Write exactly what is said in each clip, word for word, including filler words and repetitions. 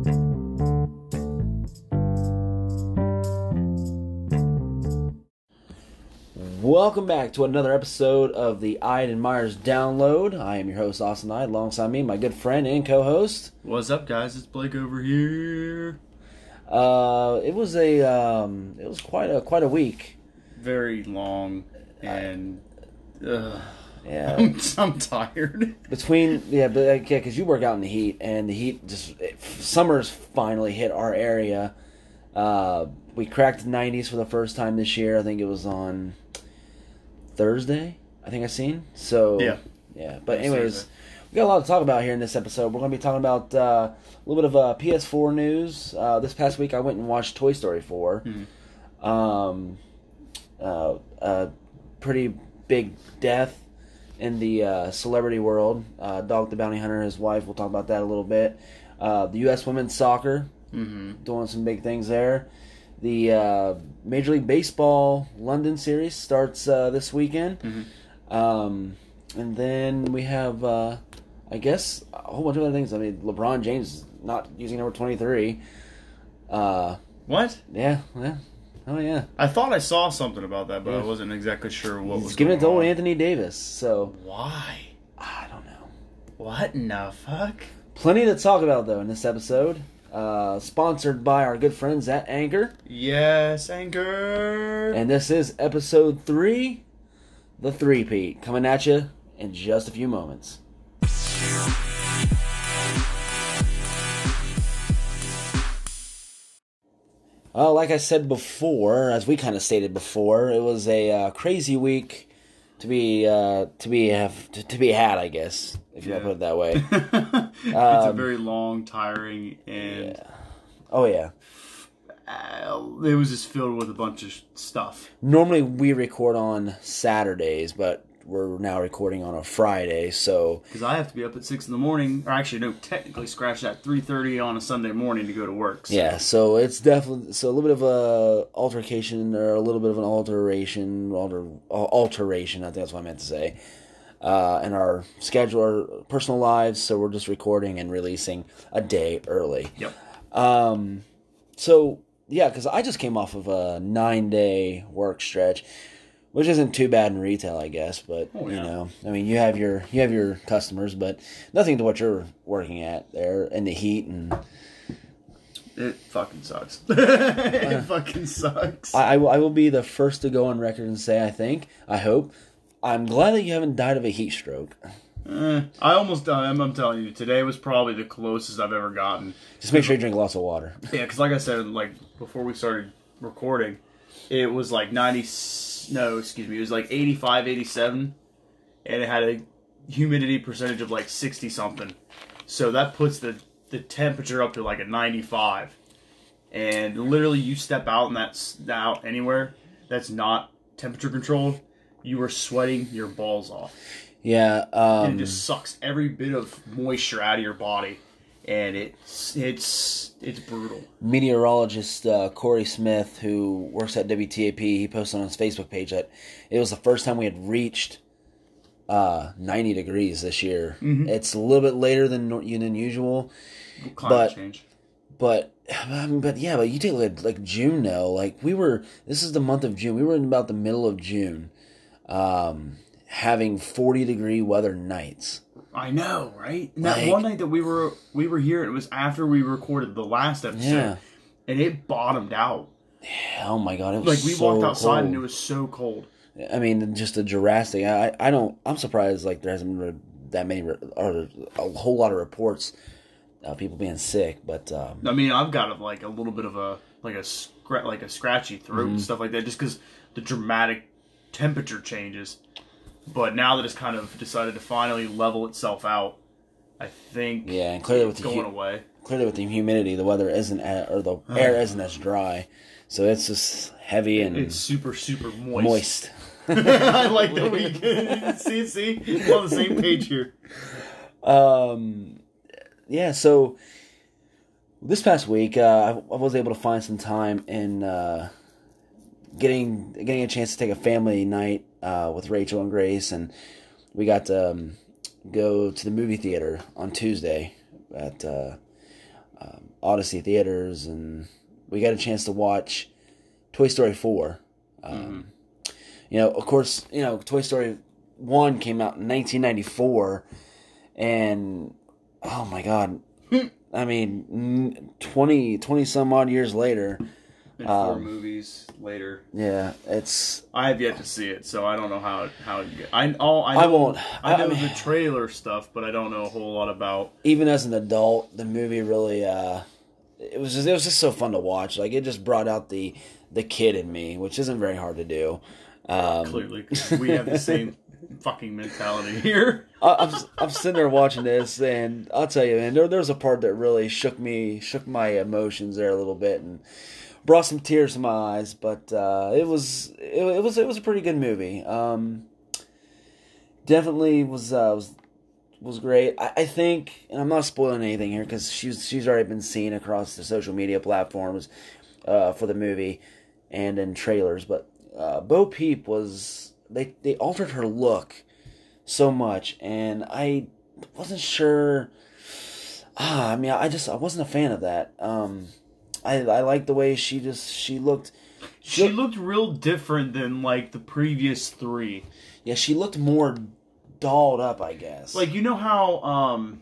Welcome back to another episode of the Ide and Myers Download. I am your host, Austin Ide. Alongside me, my good friend and co-host. What's up, guys? It's Blake over here. Uh, it was a um, it was quite a quite a week. Very long, and uh, yeah, I'm, I'm tired. Between yeah, but yeah, because you work out in the heat, and the heat just it, summer's finally hit our area. Uh, we cracked the nineties for the first time this year. I think it was on Thursday, I think I seen. So yeah, yeah. But anyways, we got a lot to talk about here in this episode. We're going to be talking about uh, a little bit of uh, P S four news. Uh, this past week, I went and watched Toy Story four. Mm-hmm. Um, uh, a pretty big death in the uh, celebrity world. Uh, Dog the Bounty Hunter and his wife. We'll talk about that a little bit. Uh, the U S women's soccer mm-hmm. doing some big things there. The uh, Major League Baseball London series starts uh, this weekend. Mm-hmm. Um, and then we have, uh, I guess, a whole bunch of other things. I mean, LeBron James is not using number twenty-three. Uh, what? Yeah, yeah. Oh, yeah. I thought I saw something about that, but yeah. I wasn't exactly sure what He's was giving going it to on. old Anthony Davis. So why? I don't know. What in the fuck? Plenty to talk about, though, in this episode. Uh, sponsored by our good friends at Anchor. Yes, Anchor. And this is episode three, the three-peat, coming at you in just a few moments. Uh, like I said before, as we kind of stated before, it was a uh, crazy week to be uh, to be have to, to be had, I guess, if you yeah. want to put it that way. It's um, a very long, tiring, and yeah. oh yeah, uh, it was just filled with a bunch of stuff. Normally we record on Saturdays, but we're now recording on a Friday, so because I have to be up at six in the morning, or actually no, technically scratch that three thirty on a Sunday morning to go to work. So. Yeah, so it's definitely so a little bit of a altercation or a little bit of an alteration, alter alteration. I think that's what I meant to say. Uh, in our schedule, our personal lives, so we're just recording and releasing a day early. Yep. Um. So yeah, because I just came off of a nine-day work stretch. Which isn't too bad in retail, I guess, but oh, yeah. you know, I mean, you have your you have your customers, but nothing to what you're working at there in the heat and. It fucking sucks. it uh, fucking sucks. I, I will, I will be the first to go on record and say, I think, I hope, I'm glad that you haven't died of a heat stroke. Eh, I almost died. I'm, I'm telling you, today was probably the closest I've ever gotten. Just make sure you drink lots of water. Yeah, because like I said, like before we started recording, it was like ninety. No, excuse me. It was like eighty-five, eighty-seven, and it had a humidity percentage of like sixty something. So that puts the the temperature up to like a ninety-five. And literally, you step out and that's out anywhere that's not temperature controlled, you are sweating your balls off. Yeah, um, and it just sucks every bit of moisture out of your body. And it's it's it's brutal. Meteorologist uh, Corey Smith, who works at W T A P, he posted on his Facebook page that it was the first time we had reached uh, ninety degrees this year. Mm-hmm. It's a little bit later than than usual, climate but change. but but yeah, but you take like like June now. Like we were, this is the month of June. We were in about the middle of June, um, having forty degree weather nights. I know, right? And that like, one night that we were we were here, it was after we recorded the last episode, yeah. and it bottomed out. Yeah, oh my god, it was like we so walked outside cold. and it was so cold. I mean, just a drastic. I I don't. I'm surprised like there hasn't been that many or a whole lot of reports of people being sick. But um, I mean, I've got a, like a little bit of a like a scra- like a scratchy throat mm-hmm. and stuff like that, just because the dramatic temperature changes. But now that it's kind of decided to finally level itself out, I think yeah, and clearly with it's the going hu- away. Clearly with the humidity, the weather isn't at, or the air isn't as dry, so it's just heavy and it's super super moist. Moist. I like that we can see see we're on the same page here. Um, yeah. So this past week, uh, I, I was able to find some time in uh, getting getting a chance to take a family night uh, with Rachel and Grace, and we got to um, go to the movie theater on Tuesday at uh, um, Odyssey theaters, and we got a chance to watch Toy Story four. Um, mm-hmm. You know, of course, you know, Toy Story one came out in nineteen ninety-four, and oh my god, I mean, twenty, twenty some odd years later. And four um, movies later. Yeah, it's. I have yet to see it, so I don't know how how it get. I all I, know, I won't. I know I mean, the trailer stuff, but I don't know a whole lot about. Even as an adult, the movie really. Uh, it was just it was just so fun to watch. Like it just brought out the the kid in me, which isn't very hard to do. Um, Clearly, 'cause we have the same fucking mentality here. I'm I'm sitting there watching this, and I'll tell you, man, there there was a part that really shook me, shook my emotions there a little bit, and brought some tears to my eyes. But uh, it was it, it was it was a pretty good movie. Um, definitely was uh, was was great. I, I think, and I'm not spoiling anything here because she's she's already been seen across the social media platforms uh, for the movie and in trailers, but. Uh, Bo Peep was they they altered her look so much, and I wasn't sure. Ah, I mean, I just I wasn't a fan of that. Um, I I liked the way she just she looked. She, she looked, looked real different than like the previous three. Yeah, she looked more dolled up, I guess. Like you know how um,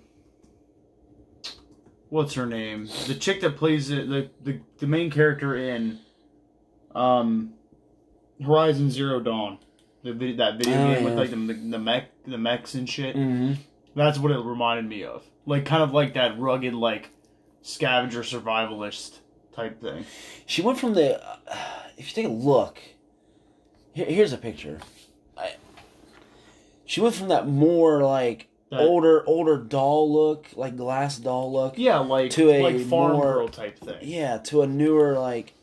what's her name? The chick that plays it, the the the main character in um. Horizon Zero Dawn, the video, that video oh, game yeah. with like the the mech the mechs and shit. Mm-hmm. That's what it reminded me of, like kind of like that rugged like scavenger survivalist type thing. She went from the uh, if you take a look, here, here's a picture. I, she went from that more like that, older older doll look, like glass doll look. Yeah, like to a like farm more, girl type thing. Yeah, to a newer like.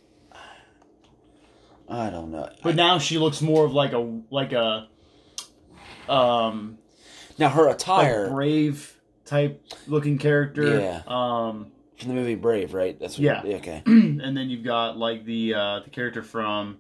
I don't know. But now she looks more of like a like a um now her attire like brave type looking character. Yeah. Um from the movie Brave, right? That's what yeah. yeah. Okay. And then you've got like the uh the character from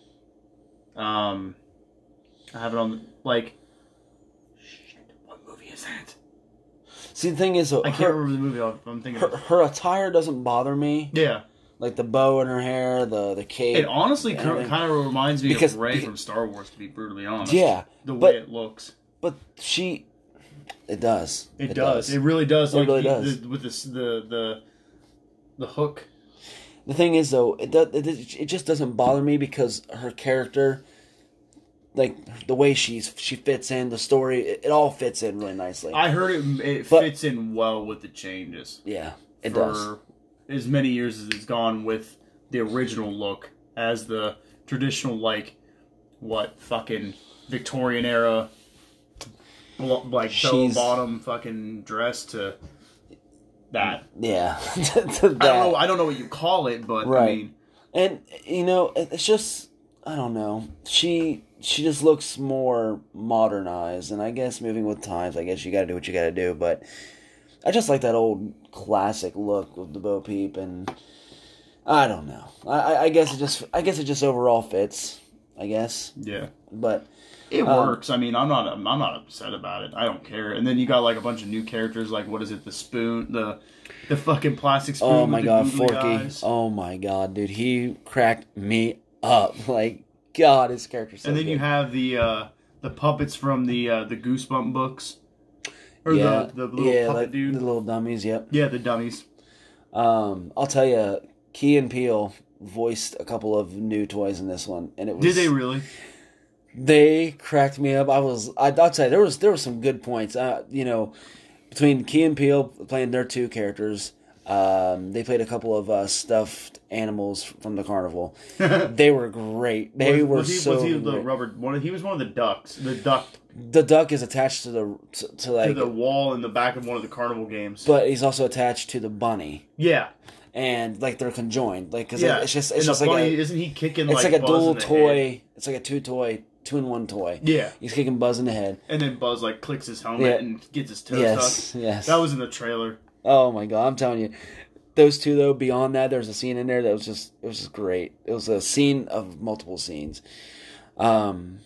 um I have it on the, like shit, what movie is that? See the thing is though, I can't her, remember the movie I'm thinking her, of. Her attire doesn't bother me. Yeah. Like the bow in her hair, the the cape. It honestly kind of reminds me because, of Rey because, from Star Wars, to be brutally honest. Yeah, the way but, it looks. But she, it does. It, it does. does. It really does. It like really the, does. The, with this, the the the hook. The thing is, though, it does. It, it just doesn't bother me because her character, like the way she's she fits in the story, it, it all fits in really nicely. I heard it. It but, fits in well with the changes. Yeah, it for does. As many years as it's gone with the original look as the traditional, like, what, fucking Victorian era, like, bell bottom fucking dress to that. Yeah. to that. I don't know, I don't know what you call it, but, right. I mean. And, you know, it's just, I don't know, she she just looks more modernized, and I guess moving with times, I guess you gotta do what you gotta do, but I just like that old classic look with the Bo Peep, and I don't know. I, I guess it just I guess it just overall fits. I guess. Yeah. But it um, works. I mean, I'm not I'm not upset about it. I don't care. And then you got like a bunch of new characters. Like what is it? The spoon. The the fucking plastic spoon. Oh my with god, the Forky. Eyes. Oh my god, dude. He cracked me up. Like God, his character's so And then good. you have the uh, the puppets from the uh, the Goosebump books. Or yeah, the, the little yeah, puppet like dude. The little dummies. Yep. Yeah, the dummies. Um, I'll tell you. Key and Peele voiced a couple of new toys in this one, and it was. Did they really? They cracked me up. I was. I, I'll tell you, there was there were some good points. Uh, you know, between Key and Peele playing their two characters, um, they played a couple of uh, stuffed animals from the carnival. They were great. They was, were was he, so. Was he the great. rubber? One. He was one of the ducks. The duck. The duck is attached to the to, to like to the wall in the back of one of the carnival games. But he's also attached to the bunny. Yeah. And like they're conjoined, like because yeah. it's just it's and just the like bunny, a, isn't he kicking? It's like, like a Buzz dual in the toy. Head? It's like a two toy, two in one toy. Yeah, he's kicking Buzz in the head, and then Buzz like clicks his helmet yeah. and gets his toes yes, stuck. Yes, that was in the trailer. Oh my god, I'm telling you, those two though. Beyond that, there's a scene in there that was just it was just great. It was a scene of multiple scenes. Um.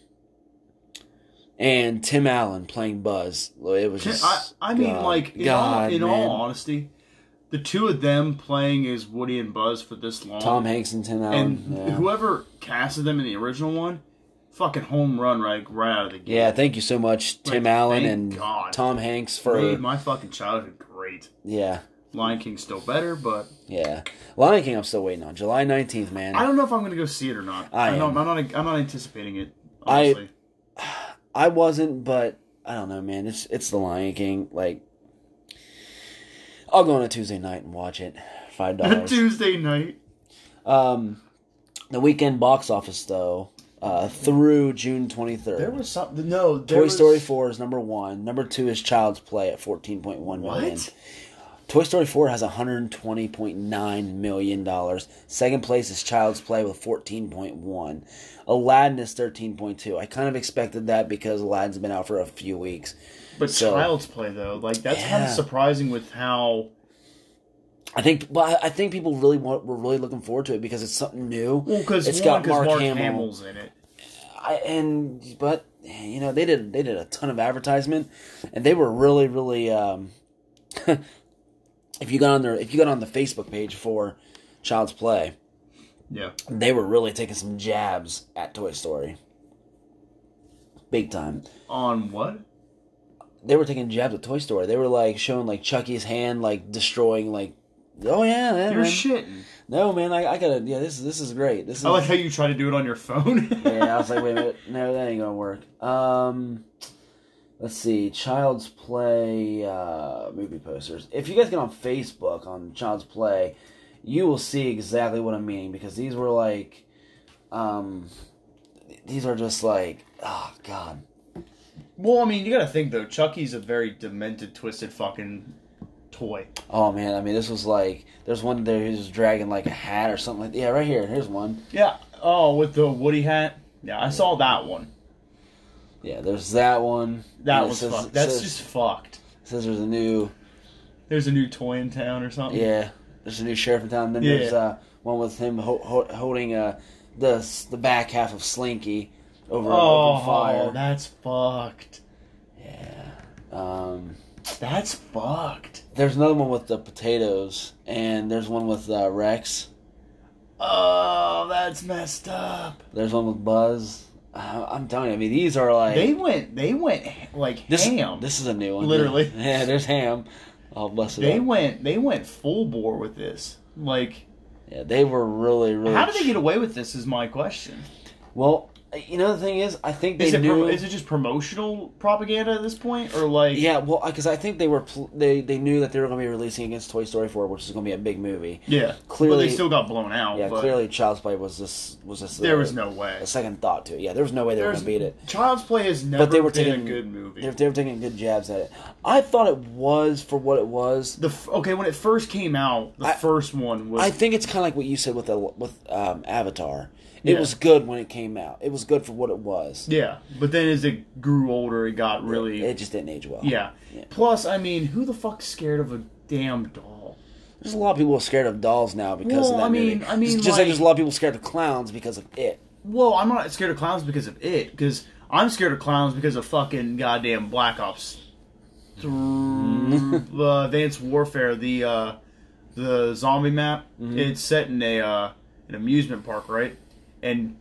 And Tim Allen playing Buzz. It was just. I, I mean, God, like, in, God, all, in all honesty, the two of them playing as Woody and Buzz for this long. Tom Hanks and Tim Allen. And yeah. whoever casted them in the original one, fucking home run right, right out of the gate. Yeah, thank you so much, Tim like, Allen and God. Tom Hanks for made my fucking childhood great. Yeah. Lion King's still better, but yeah, Lion King I'm still waiting on July nineteenth, man. I don't know if I'm going to go see it or not. I I'm am. not, I'm not. I'm not anticipating it. Honestly. I I wasn't, but I don't know, man. It's it's the Lion King. Like, I'll go on a Tuesday night and watch it. Five dollars. Tuesday night. Um, the weekend box office though, uh, through June twenty third. There was something. No, there Toy was... Story four is number one. Number two is Child's Play at fourteen point one million. What? Toy Story four has one hundred twenty point nine million dollars. Second place is Child's Play with fourteen point one. Aladdin is thirteen point two. I kind of expected that because Aladdin's been out for a few weeks. But so, Child's Play though, like that's yeah. kind of surprising with how. I think, well, I think people really want, were really looking forward to it because it's something new. Well, because it's one, got Mark, Mark Hamill. Hamill's in it. I, and but you know they did they did a ton of advertisement, and they were really really. Um, if you got on their if you got on the Facebook page for Child's Play, yeah, they were really taking some jabs at Toy Story. Big time. On what? They were taking jabs at Toy Story. They were like showing like Chucky's hand like destroying like. Oh yeah, yeah You're man. shitting. No man, I, I gotta. Yeah, this is this is great. This is. I like how you try to do it on your phone. Yeah, I was like, wait a minute, no, that ain't gonna work. Um, let's see, Child's Play uh, movie posters. If you guys get on Facebook on Child's Play, you will see exactly what I'm meaning because these were like, um, these are just like, oh god. Well, I mean, you gotta think though. Chucky's a very demented, twisted fucking toy. Oh man, I mean, this was like, there's one there who's dragging like a hat or something like. Yeah, right here. Here's one. Yeah. Oh, with the Woody hat. Yeah, I saw that one. Yeah, there's that one. That And was says, fucked. That's says, just fucked. Says there's a new. There's a new toy in town or something. Yeah, there's a new sheriff in town. Then Yeah. there's uh, one with him ho- ho- holding uh, the the back half of Slinky over an Oh, open fire. that's fucked. Yeah. Um, That's fucked. there's another one with the potatoes, and there's one with uh, Rex. Oh, that's messed up. There's one with Buzz. Uh, I'm telling you, I mean, these are like They went, they went like this. ham. This is a new one, Literally. Yeah, there's ham. I'll bust it They up. went, they went full bore with this. Like, Yeah, they were really, really. how did they get away with this? Is my question. Well, you know, the thing is, I think they Is it knew. pro- is it just promotional propaganda at this point, or like? Yeah, well, because I think they were pl- they they knew that they were going to be releasing against Toy Story four, which is going to be a big movie. yeah. Clearly- but they still got blown out. Yeah, but clearly Child's Play was this was this. there uh, was no way. a second thought to it. Yeah, there was no way they were There's- going to beat it. Child's Play has never But they were been taking a good movie. They, they were taking good jabs at it. I thought it was for what it was. The f- okay, when it first came out, the I- first one was. I think it's kind of like what you said with the, with um, Avatar. It Yeah. was good when it came out. It was good for what it was. yeah, but then as it grew older, it got really. It just didn't age well. yeah. Yeah. Plus, I mean, who the fuck's scared of a damn doll? There's a lot of people scared of dolls now because Well, of that I mean- movie. I mean, just, just like, like- there's a lot of people scared of clowns because of it. Well, I'm not scared of clowns because of it, because I'm scared of clowns because of fucking goddamn Black Ops through uh, Advanced Warfare, the uh, the zombie map. Mm-hmm. It's set in a uh, an amusement park, right? And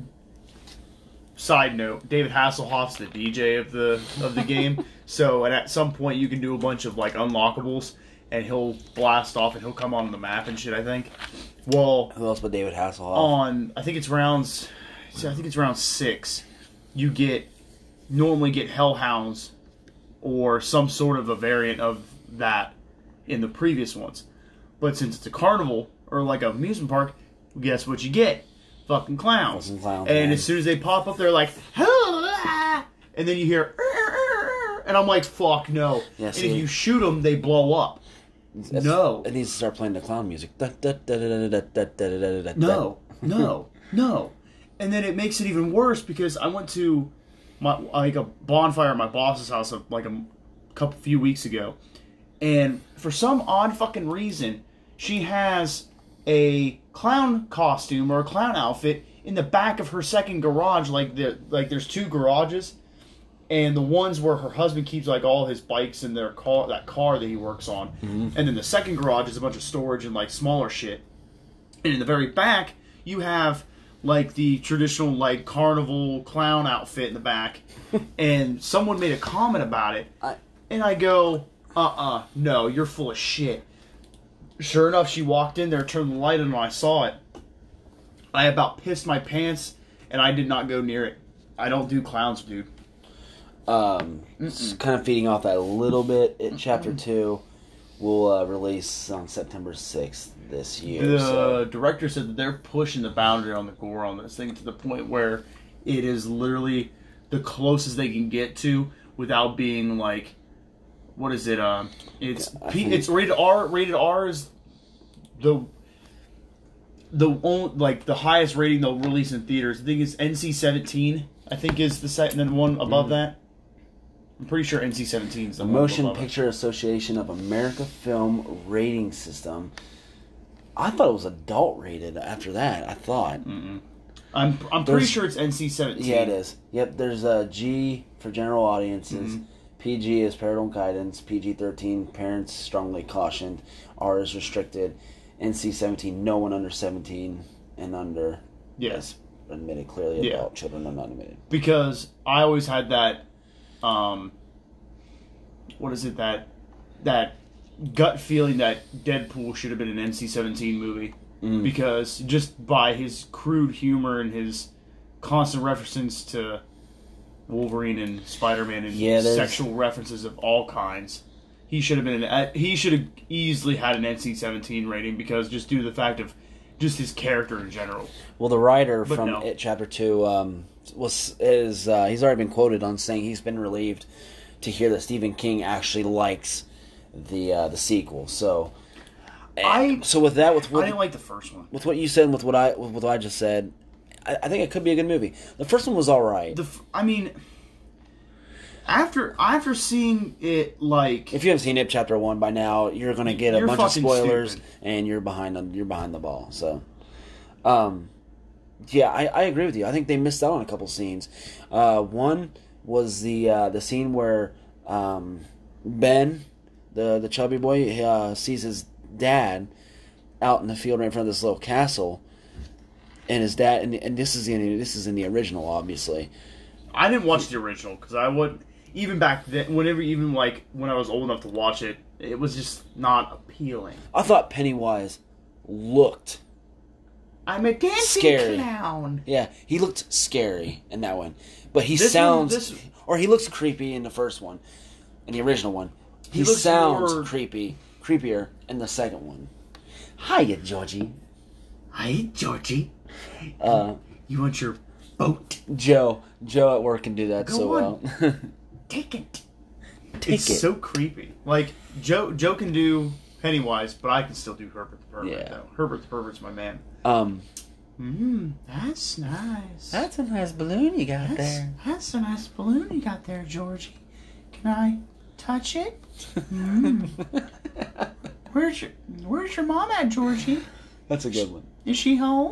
side note, David Hasselhoff's the D J of the of the game. So, and at some point, you can do a bunch of like unlockables, and he'll blast off, and he'll come on the map and shit. I think. Well, Who else but David Hasselhoff? on I think it's rounds I think it's round six, you get normally get hellhounds or some sort of a variant of that in the previous ones. But since it's a carnival or like an amusement park, guess what you get? Fucking clowns. Fucking clowns, and man. as soon as they pop up, they're like, "Ah!" and then you hear, and I'm like, fuck no. Yeah, and see- if you shoot them, they blow up. It's- No. It needs to start playing the clown music. Da, da, da, da, da, da, da, da, da, da, da. No, no, no. And then it makes it even worse because I went to my like a bonfire at my boss's house of, like a couple few weeks ago, and for some odd fucking reason, she has a clown costume or a clown outfit in the back of her second garage. Like the like, there's two garages, and the ones where her husband keeps like all his bikes in their car, that car that he works on, mm-hmm. and then the second garage is a bunch of storage and like smaller shit. And in the very back, you have like the traditional like carnival clown outfit in the back, and someone made a comment about it, I, and I go, uh-uh, no, you're full of shit. Sure enough, she walked in there, turned the light on, and I saw it. I about pissed my pants, and I did not go near it. I don't do clowns, dude. Um, kind of feeding off that a little bit. It, chapter two will uh, release on September sixth this year. The so. director said that they're pushing the boundary on the gore on this thing to the point where it is literally the closest they can get to without being like, what is it? Um, it's P, think, it's rated R. Rated R is the the only, like the highest rating they'll release in theaters. I think it's N C seventeen. I think is the second, and then one above mm-hmm. that. I'm pretty sure N C seventeen is the, the one Motion above Picture it. Association of America film rating system. I thought it was adult rated. After that, I thought. Mm-mm. I'm I'm pretty there's, sure it's N C seventeen. Yeah, it is. Yep, there's a G for general audiences. Mm-hmm. P G is parental guidance. P G thirteen, parents strongly cautioned. R is restricted. N C seventeen, no one under seventeen and under. Yes. Admitted. Clearly adult. Yeah. Children are not admitted. Because I always had that, um, what is it, that, that gut feeling that Deadpool should have been an N C seventeen movie. Mm. Because just by his crude humor and his constant references to Wolverine and Spider-Man and yeah, sexual references of all kinds, he should have been an, he should have easily had an N C seventeen rating because just due to the fact of just his character in general. Well, the writer but from no. It Chapter Two um, was is uh, he's already been quoted on saying he's been relieved to hear that Stephen King actually likes the uh, the sequel. So, I so with that, with what, I didn't like the first one. With what you said, and with what I with what I just said, I, I think it could be a good movie. The first one was all right. The I mean. After after seeing it, like if you haven't seen It Chapter One by now, you're gonna get a bunch of spoilers, stupid. and you're behind on you're behind the ball. So, um, yeah, I, I agree with you. I think they missed out on a couple scenes. Uh, one was the uh, the scene where um, Ben, the the chubby boy, uh, sees his dad out in the field right in front of this little castle, and his dad, and, and this is in this is in the original, obviously. I didn't watch the original because I would. Even back then, whenever, even like when I was old enough to watch it, it was just not appealing. I thought Pennywise looked. I'm a dancing scary. clown. Yeah, he looked scary in that one, but he this sounds, one, this, or he looks creepy in the first one, in the original one. He, he sounds more... creepy, creepier in the second one. Hiya, Georgie. Hi, Georgie. Uh, you want your boat? Joe, Joe at work can do that Go so on. well. Take it. Take it's it. so creepy. Like Joe, Joe can do Pennywise, but I can still do Herbert the Pervert. Yeah. Though. Herbert the Pervert's my man. Um, mmm, that's nice. That's a nice balloon you got that's, there. That's a nice balloon you got there, Georgie. Can I touch it? Mm. Where's your Where's your mom at, Georgie? That's a good one. Is she home?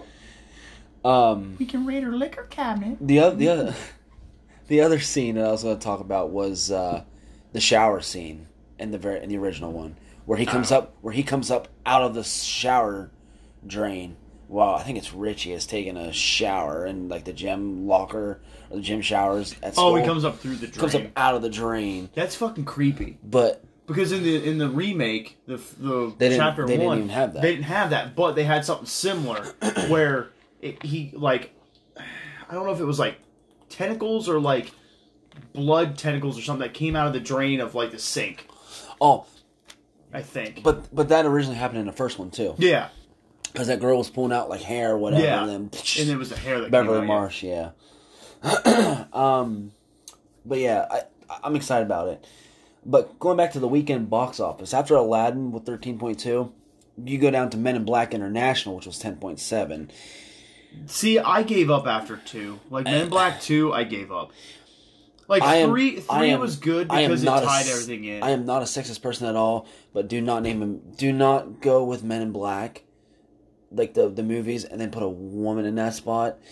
Um, we can raid her liquor cabinet. The other, the other. The other scene that I was going to talk about was uh, the shower scene in the very in the original one, where he comes oh. up where he comes up out of the shower drain. Well, I think it's Richie has taken a shower in like the gym locker or the gym showers at school. Oh, he comes up through the drain. Comes up out of the drain. That's fucking creepy. But because in the in the remake, the the they chapter they one, didn't even have that. They didn't have that, but they had something similar where it, he like I don't know if it was like. Tentacles or like blood tentacles or something that came out of the drain of like the sink. Oh, I think. But but that originally happened in the first one too. Yeah, because that girl was pulling out like hair or whatever. Yeah, and, then, and it was the hair that Beverly came out, Marsh. Yeah. yeah. um, but yeah, I I'm excited about it. But going back to the weekend box office, after Aladdin with thirteen point two, you go down to Men in Black International, which was ten point seven. See, I gave up after two. Like, Men in Black two, I gave up. Like, am, three three am, was good because it tied a, everything in. I am not a sexist person at all, but do not name him. Do not go with Men in Black, like the the movies, and then put a woman in that spot.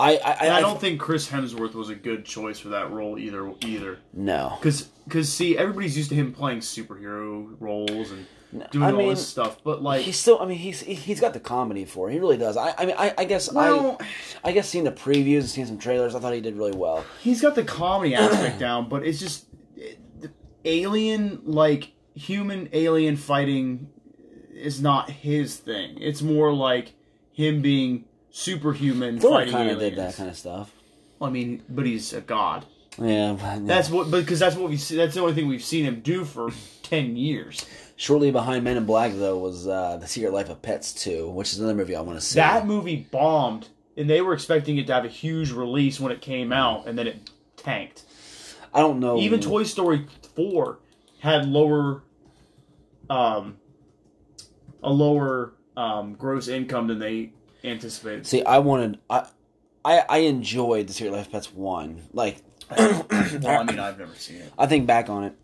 I I, And I, I don't think Chris Hemsworth was a good choice for that role either. Either no, because because see, everybody's used to him playing superhero roles and doing I all mean, this stuff, but like he's still. I mean, he's he's got the comedy for it. He really does. I I mean, I, I guess well, I I guess seeing the previews and seeing some trailers, I thought he did really well. he's got the comedy aspect down, but it's just it, the alien like human alien fighting is not his thing. It's more like him being superhuman Thor fighting kind of aliens. did that kind of stuff. I mean, but he's a god. Yeah, but, yeah. That's what because that's what we see. That's the only thing we've seen him do for ten years. Shortly behind Men in Black, though, was uh, The Secret Life of Pets two, which is another movie I want to see. That movie bombed, and they were expecting it to have a huge release when it came out, and then it tanked. I don't know. Even Toy Story four had lower, um, a lower um, gross income than they anticipated. See, I wanted... I I, I enjoyed The Secret Life of Pets one. Like... Well, I mean, I've never seen it. I think back on it,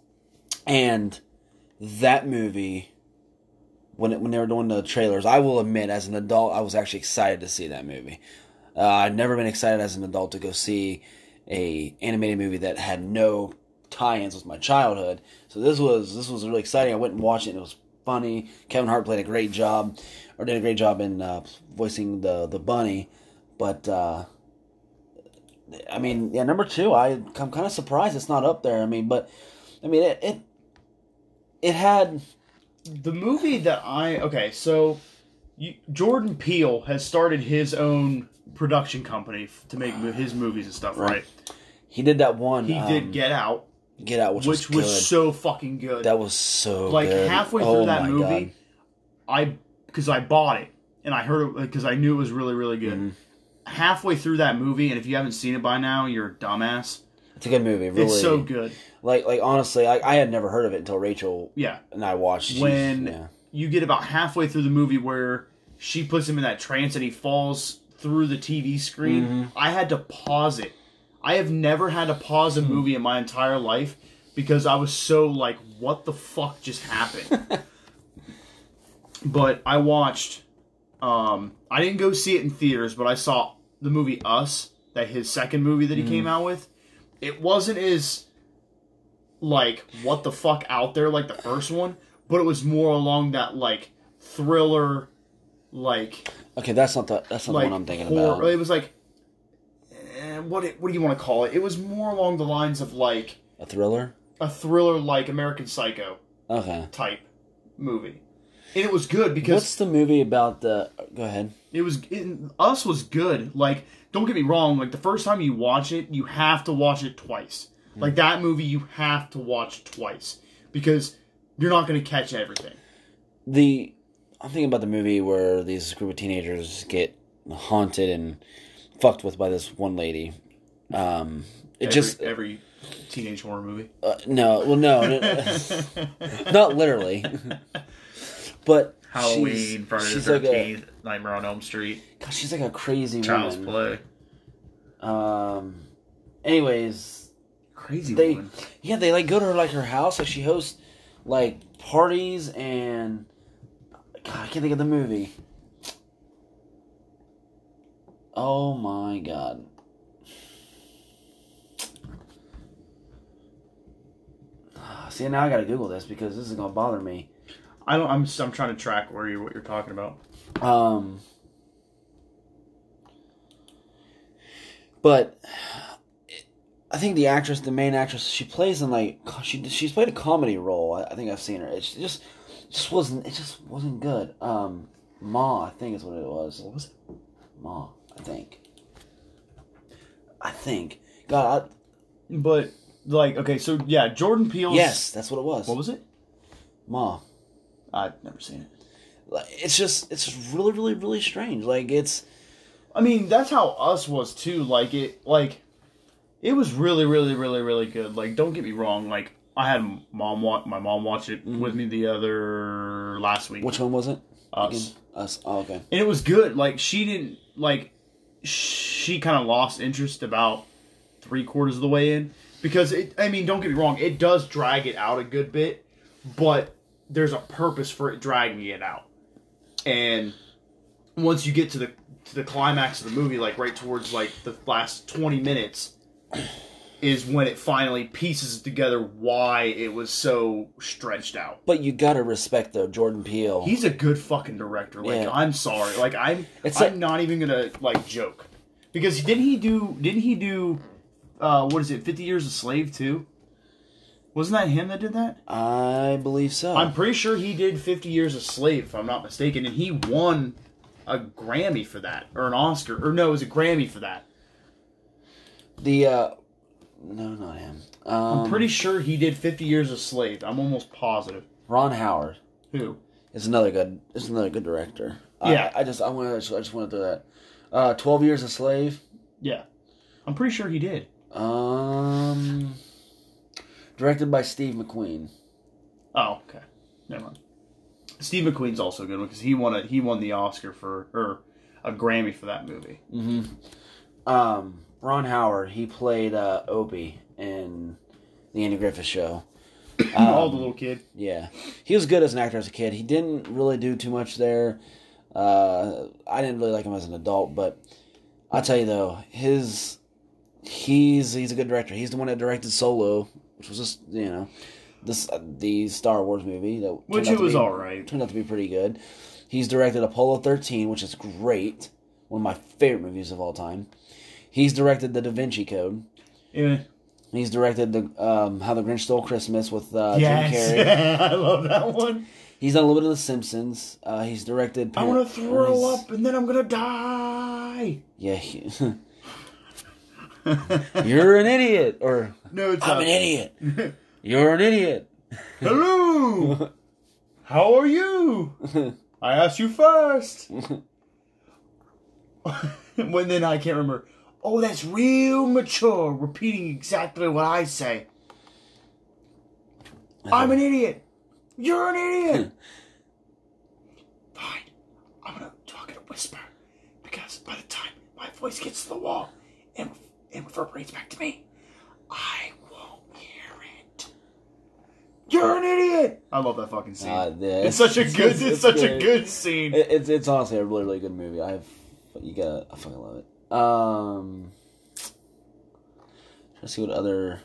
and that movie, when it, when they were doing the trailers, I will admit, as an adult, I was actually excited to see that movie. Uh, I'd never been excited as an adult to go see a animated movie that had no tie-ins with my childhood. So this was this was really exciting. I went and watched it, and it was funny. Kevin Hart played a great job, or did a great job in uh, voicing the the bunny. But uh, I mean, yeah, number two, I I'm kind of surprised it's not up there. I mean, but I mean it it, it had the movie that I okay. So you, Jordan Peele has started his own production company to make his movies and stuff, right? right? He did that one. He um, did Get Out. Get Out, which, which was, was, good. so fucking good. That was so like good. halfway oh through that my movie, God. I because I bought it and I heard it because I knew it was really really good. Mm-hmm. Halfway through that movie, and if you haven't seen it by now, you're a dumbass. It's a good movie. Really, it's so good. Like like honestly, I, I had never heard of it until Rachel. Yeah, and I watched when yeah. you get about halfway through the movie where she puts him in that trance and he falls through the T V screen. Mm-hmm. I had to pause it. I have never had to pause a movie in my entire life because I was so like, what the fuck just happened? But I watched, um, I didn't go see it in theaters, but I saw the movie Us, that his second movie that he mm. came out with. It wasn't as, like, what the fuck out there like the first one, but it was more along that, like, thriller, like... Okay, that's not the, that's not like, the one I'm thinking horror. about. It was like... What what do you want to call it? It was more along the lines of like a thriller, a thriller like American Psycho, okay, type movie, and it was good because what's the movie about the? Go ahead. It was it, Us was good. Like, don't get me wrong. Like the first time you watch it, you have to watch it twice. Mm-hmm. Like that movie, you have to watch twice because you're not going to catch everything. The I'm thinking about the movie where these group of teenagers get haunted and fucked with by this one lady. Um, it every, just every teenage horror movie. Uh, no, well, no, no not literally. But Halloween, she's, Friday she's the like thirteenth, a, Nightmare on Elm Street. God, she's like a crazy Child's woman. Play. Um. Anyways, crazy they, woman. Yeah, they like go to her like her house. Like she hosts like parties and God, I can't think of the movie. Oh my God. See, now I gotta Google this because this is gonna bother me. I don't. I'm. I'm trying to track where you what you're talking about. Um. But I think the actress, the main actress, she plays in like she she's played a comedy role. I, I think I've seen her. It just just wasn't. It just wasn't good. Um, Ma, I think is what it was. What was it? Ma. I think. I think. God. I, but, like, okay, so, yeah, Jordan Peele's... Yes, that's what it was. What was it? Ma. I've never seen it. It's just, it's really, really, really strange. Like, it's... I mean, that's how Us was, too. Like, it, like, it was really, really, really, really good. Like, don't get me wrong. Like, I had mom watch, my mom watch it mm-hmm. with me the other... last week. Which one was it? Us. Again? Us. Oh, okay. And it was good. Like, she didn't, like... She kind of lost interest about three quarters of the way in. Because, it, I mean, don't get me wrong, it does drag it out a good bit. But there's a purpose for it dragging it out. And once you get to the to the climax of the movie, like right towards like the last twenty minutes, is when it finally pieces together why it was so stretched out. But you gotta respect though Jordan Peele. He's a good fucking director. Like Yeah. I'm sorry, like I'm It's I'm a- not even gonna like joke because didn't he do didn't he do uh, what is it Fifty Years a Slave too? Wasn't that him that did that? I believe so. I'm pretty sure he did Fifty Years a Slave, if I'm not mistaken, and he won a Grammy for that, or an Oscar, or no, it was a Grammy for that. the uh, no, not him. Um, I'm pretty sure he did Fifty Years a Slave. I'm almost positive. Ron Howard Who? is another good. Is another good director. Yeah. I, I just I want to I just want to do that. Uh, Twelve Years a Slave. Yeah, I'm pretty sure he did. Um, directed by Steve McQueen. Oh, okay, never mind. Steve McQueen's also a good one because he won a he won the Oscar for or a Grammy for that movie. Mm-hmm. Um, Ron Howard. He played uh, Opie in the Andy Griffith Show. Um, All the little kid. Yeah, he was good as an actor as a kid. He didn't really do too much there. Uh, I didn't really like him as an adult, but I tell you though, his he's he's a good director. He's the one that directed Solo, which was just you know this uh, the Star Wars movie that Which turned out it to was be- all right. Turned out to be pretty good. He's directed Apollo thirteen, which is great. One of my favorite movies of all time. He's directed The Da Vinci Code. Yeah. He's directed the um, How the Grinch Stole Christmas with uh, Jim Yes, Carrey. I love that one. He's done a little bit of The Simpsons. Uh, he's directed. I want to throw he's- up and then I'm gonna die. Yeah. He, you're an idiot, or No, it's I'm not. an idiot. You're an idiot. Hello. How are you? I asked you first. When then I can't remember. Oh, that's real mature. Repeating exactly what I say. I'm an idiot. You're an idiot. Fine. I'm gonna talk in a whisper because by the time my voice gets to the wall and and reverberates back to me, I won't hear it. You're an idiot. I love that fucking scene. Uh, yeah, it's such a it's- good. it's- It's, it's such a great. good scene. It, it's it's honestly a really really good movie. I've you gotta I fucking love it. Um, let's see what other.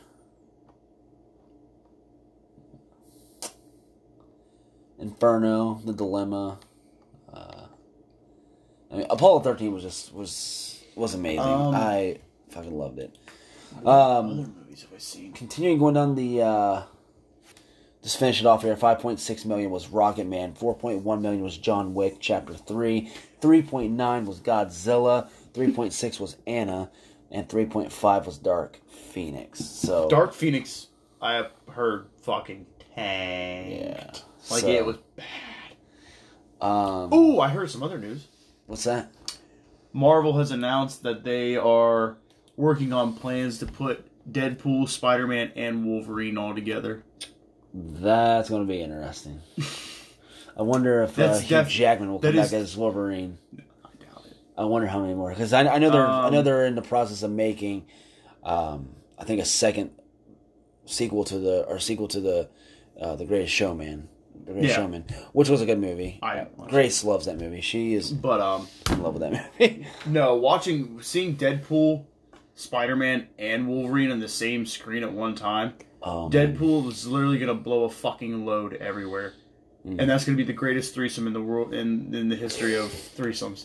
Inferno, The Dilemma. Uh, I mean, Apollo thirteen was just was was amazing. Um, I fucking loved it. What Um, other movies have I seen? continuing going down the. Uh, just finish it off here. Five point six million was Rocket Man. Four point one million was John Wick Chapter Three. Three point nine was Godzilla. Three point six was Anna, and three point five was Dark Phoenix. So Dark Phoenix, I have heard fucking tanked. Yeah. Like So- it was bad. Um, Ooh, I heard some other news. what's that? Marvel has announced that they are working on plans to put Deadpool, Spider-Man, and Wolverine all together. That's going to be interesting. I wonder if uh, That's Hugh def- Jackman will that come is- back as Wolverine. I doubt it. I wonder how many more because I, I know they're I know Um, they're in the process of making, um, I think a second sequel to the or sequel to the uh, the Greatest Showman, the Greatest Yeah. Showman, which was a good movie. I haven't watched Grace loves that movie. She is But um, in love with that movie. no, watching, seeing Deadpool, Spider-Man, and Wolverine on the same screen at one time. Oh, man. Deadpool is literally gonna blow a fucking load everywhere, Mm. and that's gonna be the greatest threesome in the world in in the history of threesomes.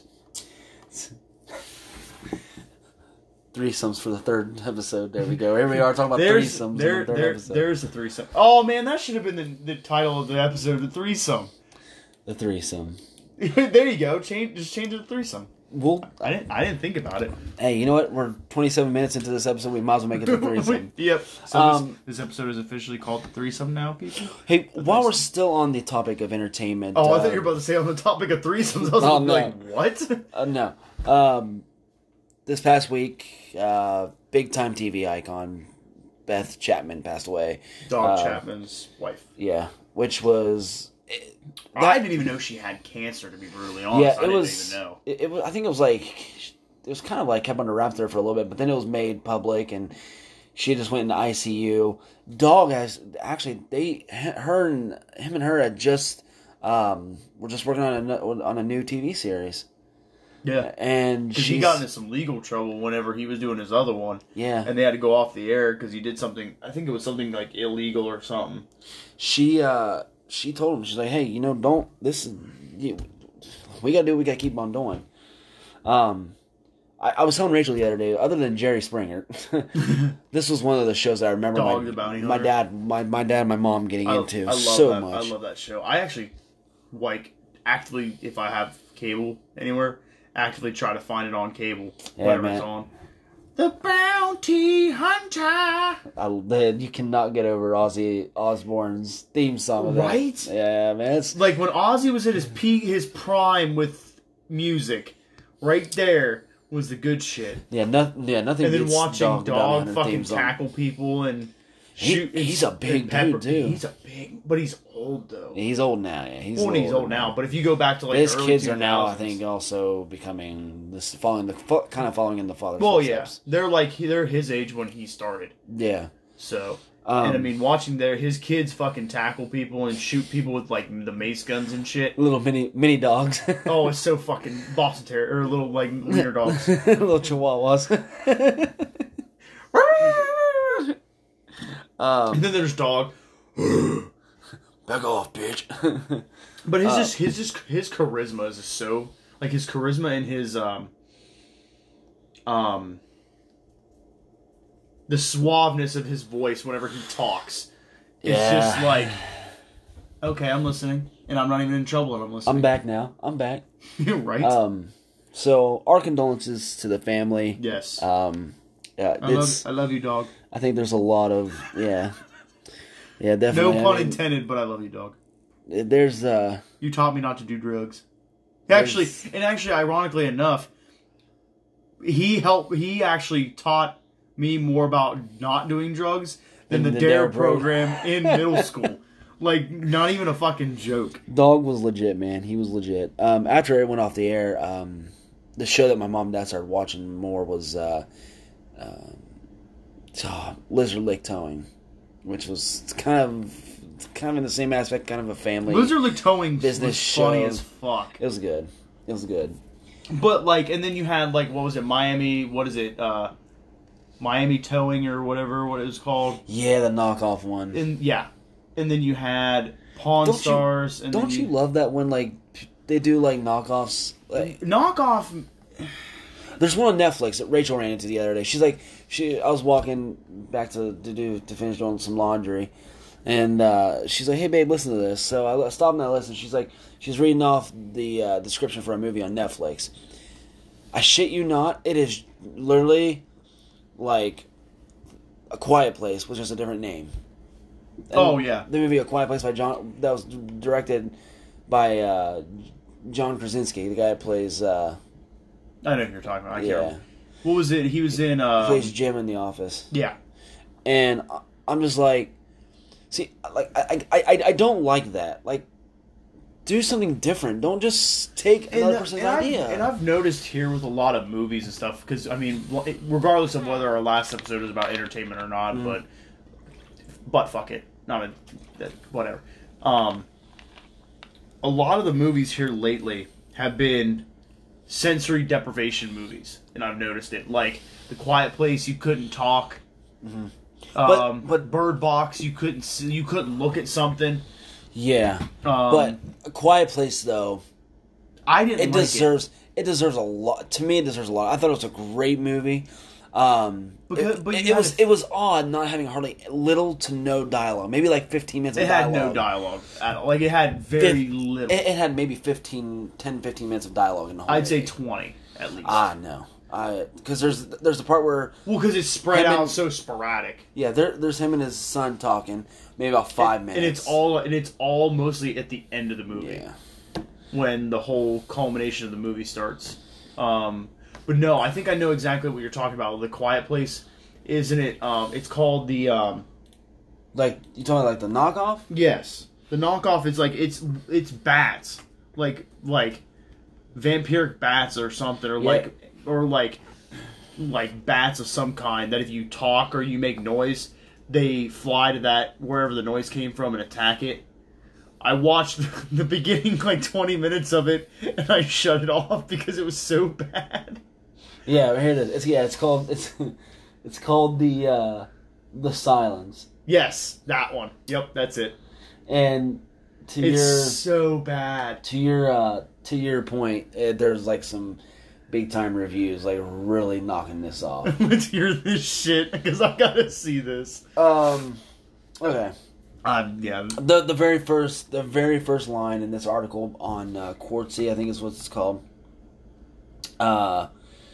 Threesomes for the third episode. There we go. Here we are talking about There's threesomes. there in the third there episode. there's a threesome. Oh man, that should have been the, the title of the episode, the threesome. The threesome. There you go. Change just change it to threesome. Well, I didn't I didn't think about it. hey, you know what? We're twenty-seven minutes into this episode. We might as well make it the threesome. Yep. So Um, this, this episode is officially called the threesome now, people. Hey, while we're still on the topic of entertainment, Oh, I uh, thought you were about to say on the topic of threesomes. I was Oh, no. like, what? Uh, no. Um, this past week, uh, big time T V icon Beth Chapman passed away. Dog Uh, Chapman's wife. Yeah, which was I didn't even know she had cancer. To be brutally honest, yeah, I it didn't was. even know. It, it was. I think it was like it was kind of like kept under wraps there for a little bit, but then it was made public, and she just went into I C U. Dog has actually they her and him and her had just um were just working on a on a new T V series. Yeah. And because she he got into some legal trouble whenever he was doing his other one. Yeah. And they had to go off the air because he did something. I think it was something like illegal or something. She uh she told him, she's like, hey, you know, don't this is you, we gotta do what we gotta keep on doing. Um, I, I was telling Rachel the other day, other than Jerry Springer, this was one of the shows that I remember Dog my, the Bounty my Hunter. dad, my, my dad, and my mom getting I, into I love so that, much. I love that show. I actually like actively, if I have cable anywhere, actively try to find it on cable Yeah, whenever man. it's on. The Bounty Hunter. I, the, you cannot get over Ozzy Osbourne's theme song of that. Right? Yeah, man. It's, Like when Ozzy was at his peak, his prime with music, right there was the good shit. yeah, no, yeah, nothing. And then beats watching Dog, the Bounty Dog Hunter fucking theme song. tackle people and He- shoot. he's a and big pepper- dude, too. He's a big, but he's old though. He's old now. Yeah, he's well, old he's old now. But if you go back to like his early kids are now, I two thousands think, also becoming this, following the fo- kind of following in the father's Well, yeah, footsteps. they're like they're his age when he started. Yeah. So, Um, and I mean, watching their his kids fucking tackle people and shoot people with like the mace guns and shit. Little mini mini dogs. Oh, it's so fucking Boston Terrier or little like wiener dogs. Little chihuahuas. um, And then there's Dog. back off, bitch. But his Uh, just his just his charisma is just so like his charisma and his um um the suaveness of his voice whenever he talks. It's Yeah. just like, okay, I'm listening, and I'm not even in trouble, and I'm listening. I'm back now. I'm back. right? Um, so our condolences to the family. yes. Um, yeah, I love it's. I love you, dog. I think there's a lot of yeah, yeah, definitely. No I pun mean, intended, but I love you, dog. There's uh, You taught me not to do drugs. Actually, There's- and actually, ironically enough, he helped. He actually taught me more about not doing drugs than the, Than the D A R E D A R E pro- program in middle school. Like, not even a fucking joke. Dog was legit, man. He was legit. Um, after it went off the air, um, the show that my mom and dad started watching more was uh, um oh, Lizard Lake Towing, which was kind of kind of in the same aspect, kind of a family. Lizard Lake Towing business was funny show. as fuck. It was good. It was good. But like, and then you had like, what was it, Miami? What is it? Uh, Miami Towing or whatever, what it was called. Yeah, the knockoff one. And yeah, and then you had Pawn Don't you- Stars. and Don't then you love that when like p- they do like knockoffs? Like, knockoff? there's one on Netflix that Rachel ran into the other day. She's like, she. I was walking back to to do to finish doing some laundry, and uh, she's like, "Hey, babe, listen to this." So I stopped and I listened. She's like, she's reading off the uh, description for a movie on Netflix. I shit you not, it is literally like A Quiet Place with just a different name. And Oh, yeah. the movie A Quiet Place by John that was directed by uh, John Krasinski, the guy that plays uh, I know who you're talking about. I can't yeah, remember. What was it? He was in. Um, plays Jim in The Office. yeah. And I'm just like, see, like I, I, I, I don't like that. Like, do something different. Don't just take another and, person's and I've- idea. and I've noticed here with a lot of movies and stuff, because, I mean, regardless of whether our last episode is about entertainment or not, Mm. but but fuck it. Not a, that, whatever. Um, a lot of the movies here lately have been sensory deprivation movies, and I've noticed it. Like, The Quiet Place, you couldn't talk. Mhm. Um, But- but Bird Box, you couldn't see, you couldn't look at something. yeah, Um, but A Quiet Place though, I didn't it like deserves it. deserves a lot. To me, it deserves a lot. I thought it was a great movie. Um, Because- it, but it, you it was had- it was odd not having hardly little to no dialogue. Maybe like fifteen minutes. It of had dialogue. no dialogue at all. Like, it had very Fif- little. It, it had maybe fifteen, ten, fifteen minutes of dialogue in the whole. I'd say movie. twenty at least. Ah, no. I because there's there's the part where well, because it's spread Him out and- so sporadic. yeah there there's him and his son talking maybe about five and, minutes and it's all and it's all mostly at the end of the movie yeah when the whole culmination of the movie starts. Um, but no, I think I know exactly what you're talking about. The Quiet Place, isn't it? Um, it's called the um, like you talking like the knockoff yes, the knockoff. Is like it's it's bats, like like vampiric bats or something, or Yeah. like or like like bats of some kind that if you talk or you make noise, they fly to that wherever the noise came from and attack it. I watched the beginning, like twenty minutes of it, and I shut it off because it was so bad. Yeah, here it is. It's, yeah, it's called it's it's called the uh, the Silence. Yes, that one. Yep, that's it. And to it's your so bad. To your uh, to your point, uh, there's like some big time reviews like really knocking this off. Let's hear this shit because I gotta see this. Um. Okay. Um. Yeah. The the very first the very first line in this article on uh, Quartzy, I think is what it's called. Uh.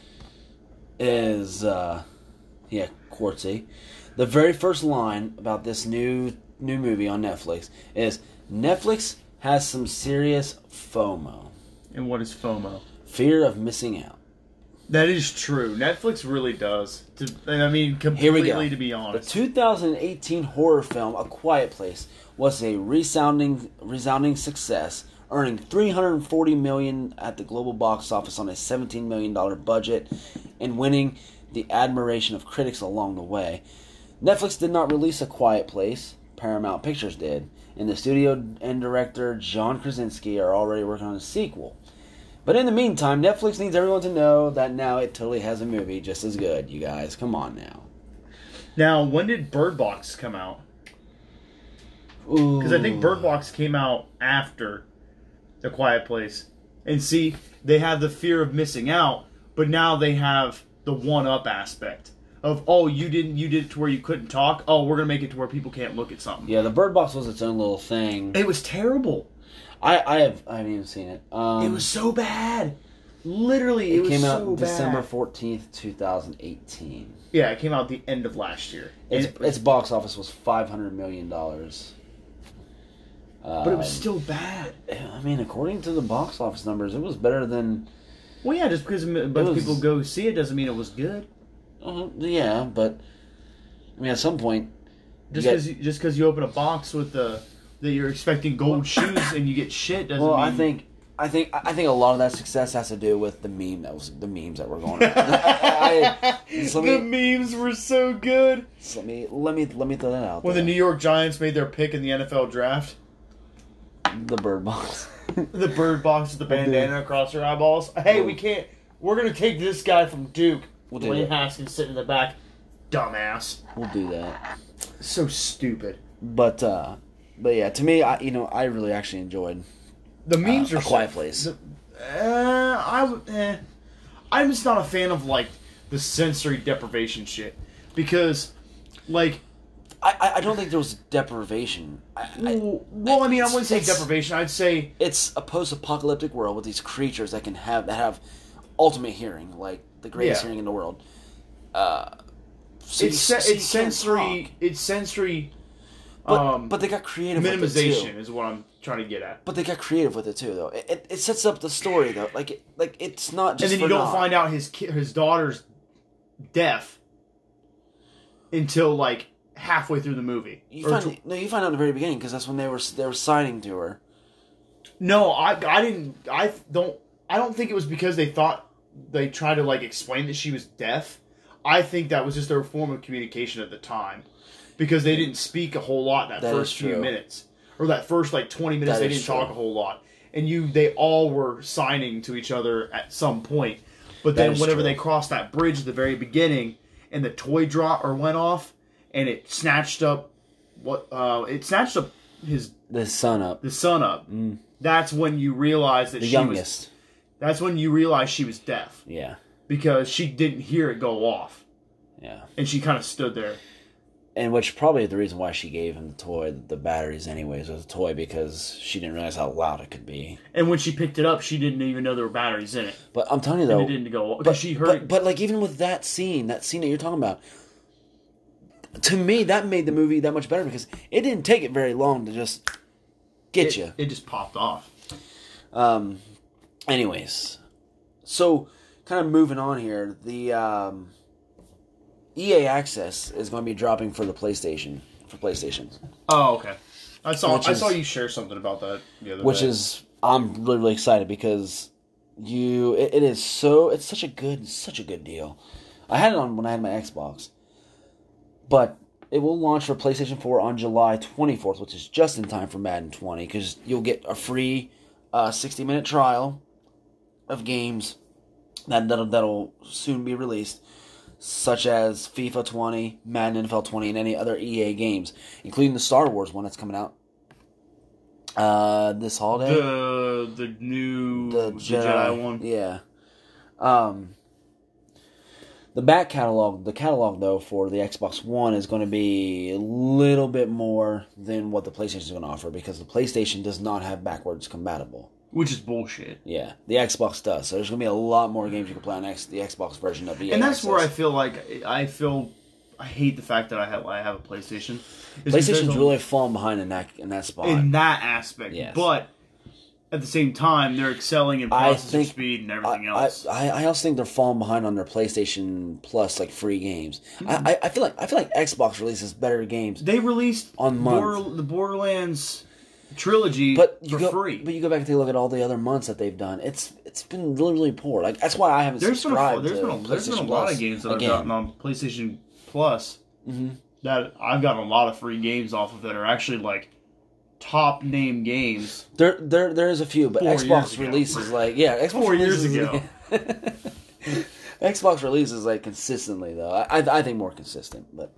Is uh, yeah, Quartzy. The very first line about this new new movie on Netflix is Netflix has some serious FOMO. And what is FOMO? Fear of missing out. That is true. Netflix really does. To, I mean, completely Here we go. to be honest. The two thousand eighteen horror film A Quiet Place was a resounding resounding success, earning three hundred forty million dollars at the global box office on a seventeen million dollars budget and winning the admiration of critics along the way. Netflix did not release A Quiet Place. Paramount Pictures did, and the studio and director John Krasinski are already working on a sequel. But in the meantime, Netflix needs everyone to know that now it totally has a movie just as good, you guys. Come on now. Now, when did Bird Box come out? Because I think Bird Box came out after The Quiet Place. And see, they have the fear of missing out, but now they have the one-up aspect of, oh, you didn't, you did it to where you couldn't talk. Oh, we're gonna make it to where people can't look at something. Yeah, the Bird Box was its own little thing. It was terrible. I, I have I haven't even seen it. Um, it was so bad. Literally, it, it was came so out December bad. fourteenth, two thousand eighteen. Yeah, it came out at the end of last year. Its it, its box office was five hundred million dollars. Um, but it was still bad. I mean, according to the box office numbers, it was better than. Well, yeah, just because a bunch of was, people go see it doesn't mean it was good. Uh, yeah, but I mean, at some point, just because you, just because you open a box with the that you're expecting gold shoes and you get shit doesn't. Well, mean... I think I think I think a lot of that success has to do with the meme that was the memes that were going on. I, the me, memes were so good. So let me let me let me throw that out. When there. the New York Giants made their pick in the N F L draft, the Bird Box, the Bird Box with the bandana across their eyeballs. Hey, we can't. We're gonna take this guy from Duke. We'll Dwayne Haskins sitting in the back. Dumbass. We'll do that. So stupid. But uh, but yeah, to me, I you know I really actually enjoyed the memes uh, are A Quiet so, Place. The, uh, I eh, I'm just not a fan of like the sensory deprivation shit because like. I, I don't think there was deprivation. I, well, well, I mean, I wouldn't say deprivation. I'd say it's a post-apocalyptic world with these creatures that can have that have ultimate hearing, like the greatest yeah. hearing in the world. Uh, so it's you, se- so it's sensory. It's sensory. But, um, but they got creative. Minimization with it too. is what I'm trying to get at. But they got creative with it too, though. It, it, it sets up the story though. Like it, like it's not just. And then you for don't not. find out his ki- his daughter's deaf until like. Halfway through the movie. You find, tw- no, you find out in the very beginning because that's when they were they were signing to her. No, I, I didn't. I don't. I don't think it was because they thought they tried to like explain that she was deaf. I think that was just their form of communication at the time, because they didn't speak a whole lot that, that first few minutes or that first like twenty minutes. That They didn't true. talk a whole lot, and you they all were signing to each other at some point. But then whenever true. they crossed that bridge at the very beginning, and the toy drop or went off. And it snatched up what uh, it snatched up his the son up. the son up. Mm. That's when you realize that The she youngest. was. That's when you realize she was deaf. Yeah. Because she didn't hear it go off. Yeah. And she kind of stood there. And which probably the reason why she gave him the toy, the batteries, anyways, was a toy because she didn't realize how loud it could be. And when she picked it up, she didn't even know there were batteries in it. But I'm telling you though, and it didn't go off because she heard. But, but like even with that scene, that scene that you're talking about. To me, that made the movie that much better because it didn't take it very long to just get it, you. It just popped off. Um. Anyways, so kind of moving on here, the um, E A Access is going to be dropping for the PlayStation for PlayStation. Oh, okay. I saw. Which I is, saw you share something about that the other which day. is I'm really really excited because you it, it is so it's such a good such a good deal. I had it on when I had my Xbox. But It will launch for PlayStation four on July twenty-fourth, which is just in time for Madden twenty, because you'll get a free uh, sixty-minute trial of games that, that'll, that'll soon be released, such as FIFA twenty, Madden N F L twenty, and any other E A games, including the Star Wars one that's coming out uh, this holiday. The the new the the Jedi, Jedi one. Yeah. Um, the back catalog, the catalog though for the Xbox One is going to be a little bit more than what the PlayStation is going to offer, because the PlayStation does not have backwards compatible. Which is bullshit. Yeah, the Xbox does. So there's going to be a lot more games you can play on X, the Xbox version of E A And that's Access. where I feel like I feel I hate the fact that I have I have a PlayStation. It's PlayStation's because really fallen behind in that in that spot. in that aspect. Yes. But at the same time, they're excelling in I processor think- speed and everything I, else. I, I also think they're falling behind on their PlayStation Plus like free games. Mm-hmm. I, I I feel like I feel like Xbox releases better games. they released on month. Border, the Borderlands trilogy But you for go, free. But you go back and take a look at all the other months that they've done. It's it's been really really poor. Like that's why I haven't There's been, a, subscribed there's, to been a, there's been a PlayStation lot Plus of games that again. I've gotten on PlayStation Plus Mhm. that I've gotten a lot of free games off of that are actually like top name games. There there there is a few, but Four Xbox years ago. releases like yeah, Xbox Four years releases, ago. Xbox releases like consistently though. I I, I think more consistent, but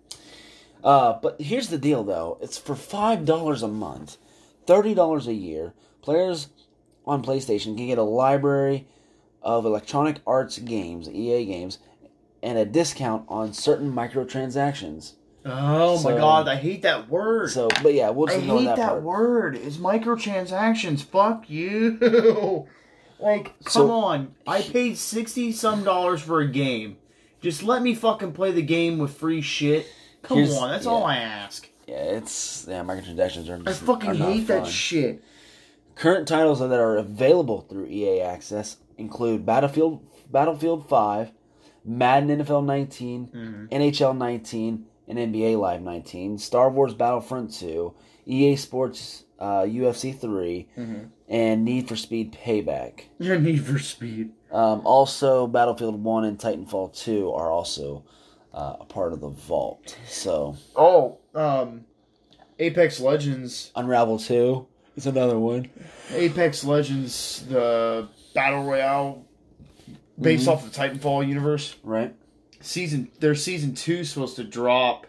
uh, but here's the deal though. It's for five dollars a month, thirty dollars a year. Players on PlayStation can get a library of Electronic Arts games, E A games, and a discount on certain microtransactions. Oh So- my god, I hate that word. So, but yeah, we'll I just ignore hate that, that, part. word. It's microtransactions. Fuck you. Like, come So- on. I paid sixty some dollars for a game. Just let me fucking play the game with free shit. Come Here's- on, that's yeah. all I ask. Yeah, it's yeah, microtransactions are. I Just, fucking are not hate that fun. shit. Current titles that are available through E A Access include Battlefield, Battlefield five, Madden N F L nineteen, Mhm. N H L nineteen, and N B A Live nineteen, Star Wars Battlefront two, E A Sports uh, U F C three, Mhm. and Need for Speed Payback. Your Need for Speed. Um, also, Battlefield one and Titanfall two are also uh, a part of the vault. So, Oh, um, Apex Legends. Unravel two is another one. Apex Legends, the Battle Royale, based Mhm. off the Titanfall universe. Right? Season their season two supposed to drop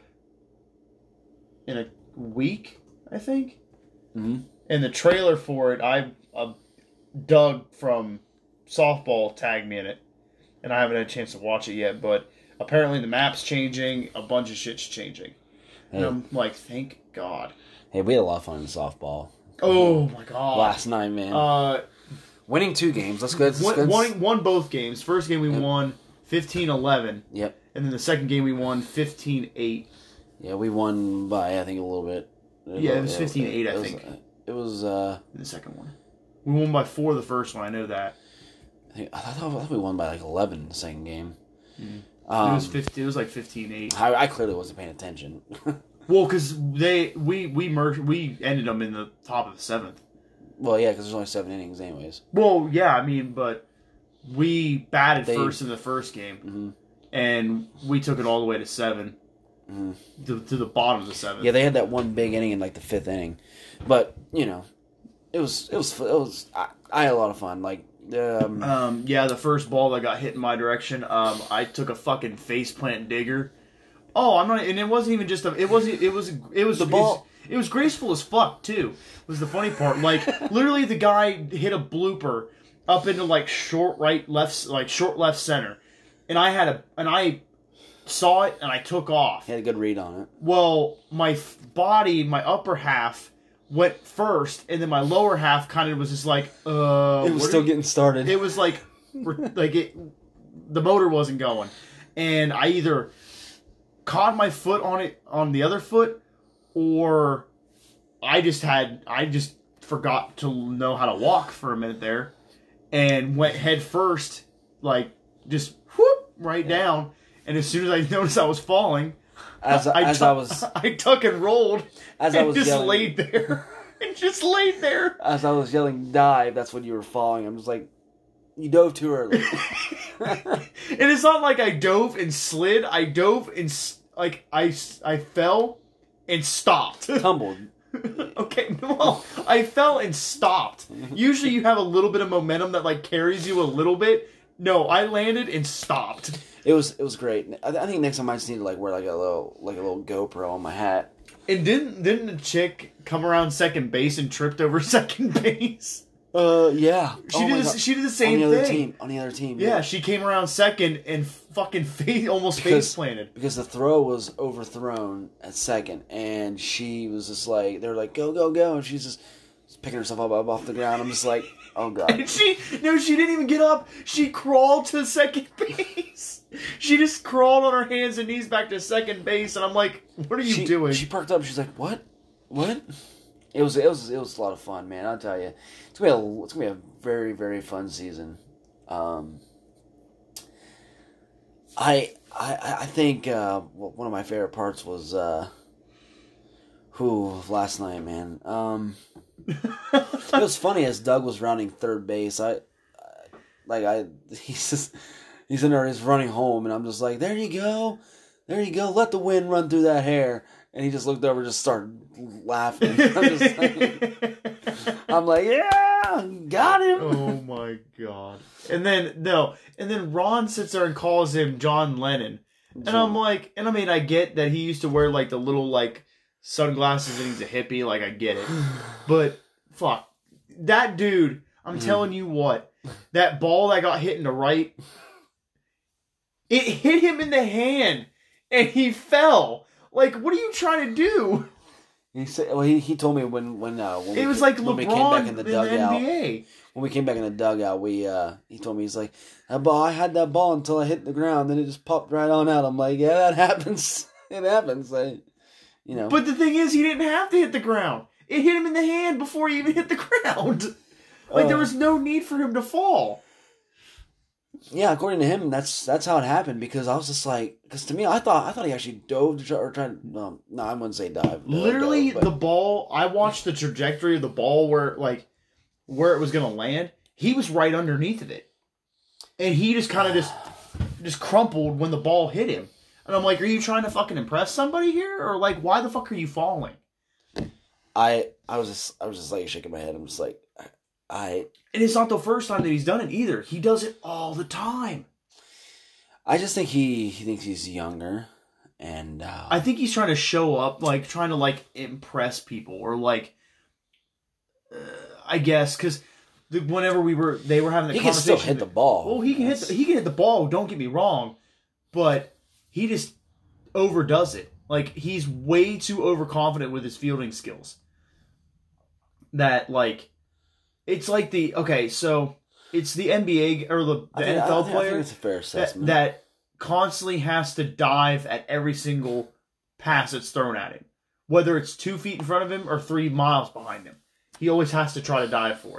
in a week, I think. Mm-hmm. And the trailer for it, I uh, Doug from softball tagged me in it, and I haven't had a chance to watch it yet. But apparently the map's changing, a bunch of shit's changing, and Hey. I'm like, thank God. Hey, we had a lot of fun in softball. Oh my God! Last night, man. Uh, Winning two games. Let's go. Let's won, go. won, won both games. First game we Yep. won fifteen eleven, Yep. and then the second game we won fifteen eight. Yeah, we won by, I think, a little bit. Yeah, it was fifteen eight, I it was- think. It was, uh, In the second one, we won by four the first one. I know that. I think, I thought, I thought we won by like eleven the second game. Mhm. Um, it was fifteen. It was like fifteen eight. I, I clearly wasn't paying attention. Well, because they we we merged we ended them in the top of the seventh. Well, yeah, because there's only seven innings anyways. Well, yeah, I mean, but we batted They- first in the first game, hmm and we took it all the way to seven, hmm to, to the bottom of the seventh. Yeah, they had that one big inning in like the fifth inning, but you know, it was it was it was. I, I had a lot of fun. Like, um, Um, yeah, the first ball that got hit in my direction, um, I took a fucking faceplant digger. Oh, I'm not, and it wasn't even just a. It wasn't. It was. It was The ball- It was graceful as fuck too. Was the funny part. Like literally, the guy hit a blooper up into like short right, left, like short left center, and I had a, and I saw it and I took off. he had a good read on it. Well, my f- body, my upper half went first, and then my lower half kind of was just like, uh. It was where still did- getting started. it was like, like it, the motor wasn't going, and I either caught my foot on it on the other foot, or I just had I just forgot to know how to walk for a minute there, and went head first, like just whoop right down. And as soon as I noticed I was falling, as I, as tuck- I was I tuck and rolled, as and I was just yelling, laid there, and just laid there. as I was yelling dive. That's when you were falling. I'm just like, you dove too early. And it's not like I dove and slid. I dove and s- like I, I fell and stopped. Tumbled. Okay, well, I fell and stopped. Usually you have a little bit of momentum that like carries you a little bit. No, I landed and stopped. It was it was great. I, I think next time I just need to like wear like a little like a little GoPro on my hat. And didn't didn't the chick come around second base and tripped over second base? Uh, yeah. She oh did. The, she did the same on the thing. Other team, on the other team. Yeah, yeah. she came around second and fucking face almost Because- face planted. Because the throw was overthrown at second, and she was just like, they were like, go, go, go, and she's just picking herself up, up off the ground. I'm just like, oh god. And she no, she didn't even get up. She crawled to second base. She just crawled on her hands and knees back to second base, and I'm like, what are you she, doing? She perked up. She's like, what? What? It was it was it was a lot of fun, man. I'll tell you, it's gonna be a it's gonna be a very very fun season. Um, I I I think uh, one of my favorite parts was uh, who last night, man. Um, it was funny as Doug was rounding third base. I, I like I he's just he's in there, he's running home, and I'm just like, there you go, there you go. Let the wind run through that hair. And he just looked over and just started laughing. I'm just like, I'm like, yeah, got him. Oh my god. And then, no. And then Ron sits there and calls him John Lennon. And John. I'm like, and I mean, I get that he used to wear like the little like sunglasses and he's a hippie. Like, I get it. But, fuck. That dude, I'm Mm. telling you what. That ball that got hit in the right, it hit him in the hand. And he fell. Like, what are you trying to do? He said, well, he, he told me when when uh, when It we, was like when LeBron we came back in the in the dugout. N B A. When we came back in the dugout, we uh, he told me, he's like, that ball, I had that ball until I hit the ground, then it just popped right on out. I'm like, yeah, that happens. It happens. Like, you know. But the thing is, he didn't have to hit the ground. It hit him in the hand before he even hit the ground. Like, Uh, there was no need for him to fall. Yeah, according to him, that's that's how it happened. Because I was just like, because to me, I thought I thought he actually dove to try, or tried. No, no, I wouldn't say dive. Literally, dove, the ball, I watched the trajectory of the ball where, like, where it was going to land. He was right underneath of it. And he just kind of just, just crumpled when the ball hit him. And I'm like, are you trying to fucking impress somebody here? Or, like, why the fuck are you falling? I I was just I was just like shaking my head. I'm just like, I And it's not the first time that he's done it either. He does it all the time. I just think he he thinks he's younger, and uh, I think he's trying to show up, like, trying to, like, impress people. Or, like, uh, I guess, because whenever we were, they were having the he can conversation. still hit the ball. Well, he can hit. The, he can hit the ball. Don't get me wrong, but he just overdoes it. Like, he's way too overconfident with his fielding skills. That, like, it's like the okay, so it's the N B A or the, the I think, N F L I think, I player think it's a fair that, assessment. that constantly has to dive at every single pass that's thrown at him, whether it's two feet in front of him or three miles behind him. He always has to try to dive for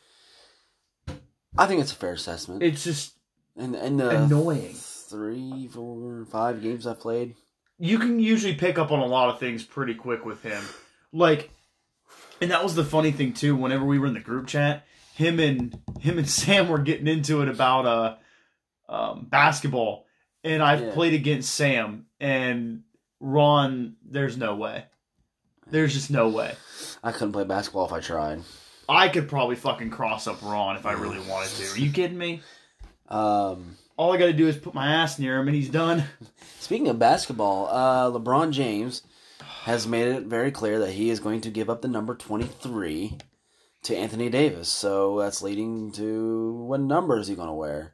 it. I think it's a fair assessment. It's just and and the annoying. Three, four, five games I've played. You can usually pick up on a lot of things pretty quick with him. Like, and that was the funny thing too, whenever we were in the group chat, him and him and Sam were getting into it about uh um, basketball. And I've Yeah. played against Sam and Ron, there's no way. There's just no way. I couldn't play basketball if I tried. I could probably fucking cross up Ron if I really wanted to. Are you kidding me? Um, All I gotta do is put my ass near him and he's done. speaking of basketball, uh, LeBron James has made it very clear that he is going to give up the number twenty-three to Anthony Davis. So that's leading to what number is he going to wear?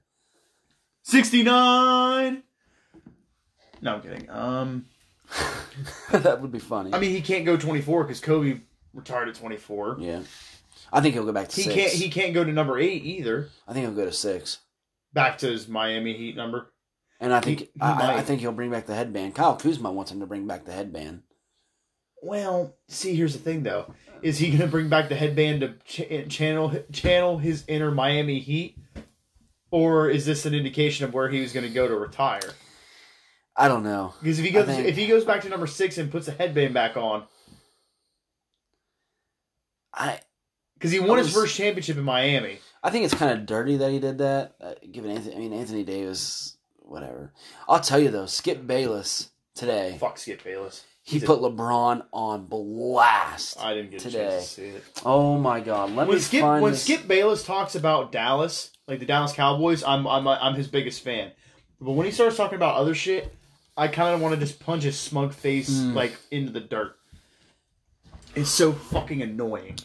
sixty-nine! No, I'm kidding. Um, That would be funny. I mean, he can't go twenty-four because Kobe retired at twenty-four. yeah. I think he'll go back to He six. can't. He can't go to number eight either. I think he'll go to six. Back to his Miami Heat number. And I think He- he I, might. I think he'll bring back the headband. Kyle Kuzma wants him to bring back the headband. Well, see, here's the thing though: is he going to bring back the headband to ch- channel channel his inner Miami Heat, or is this an indication of where he was going to go to retire? I don't know. Because if he I goes think- if he goes back to number six and puts the headband back on, I because he won I his was- first championship in Miami. I think it's kind of dirty that he did that. Uh, given Anthony, I mean Anthony Davis, whatever. I'll tell you though, Skip Bayless today. Fuck Skip Bayless. He put LeBron on blast. I didn't get a today. chance to see it. Oh my God! Let when me Skip, find when this. Skip Bayless talks about Dallas, like the Dallas Cowboys, I'm I'm I'm his biggest fan. But when he starts talking about other shit, I kind of want to just punch his smug face Mm. like into the dirt. It's so fucking annoying.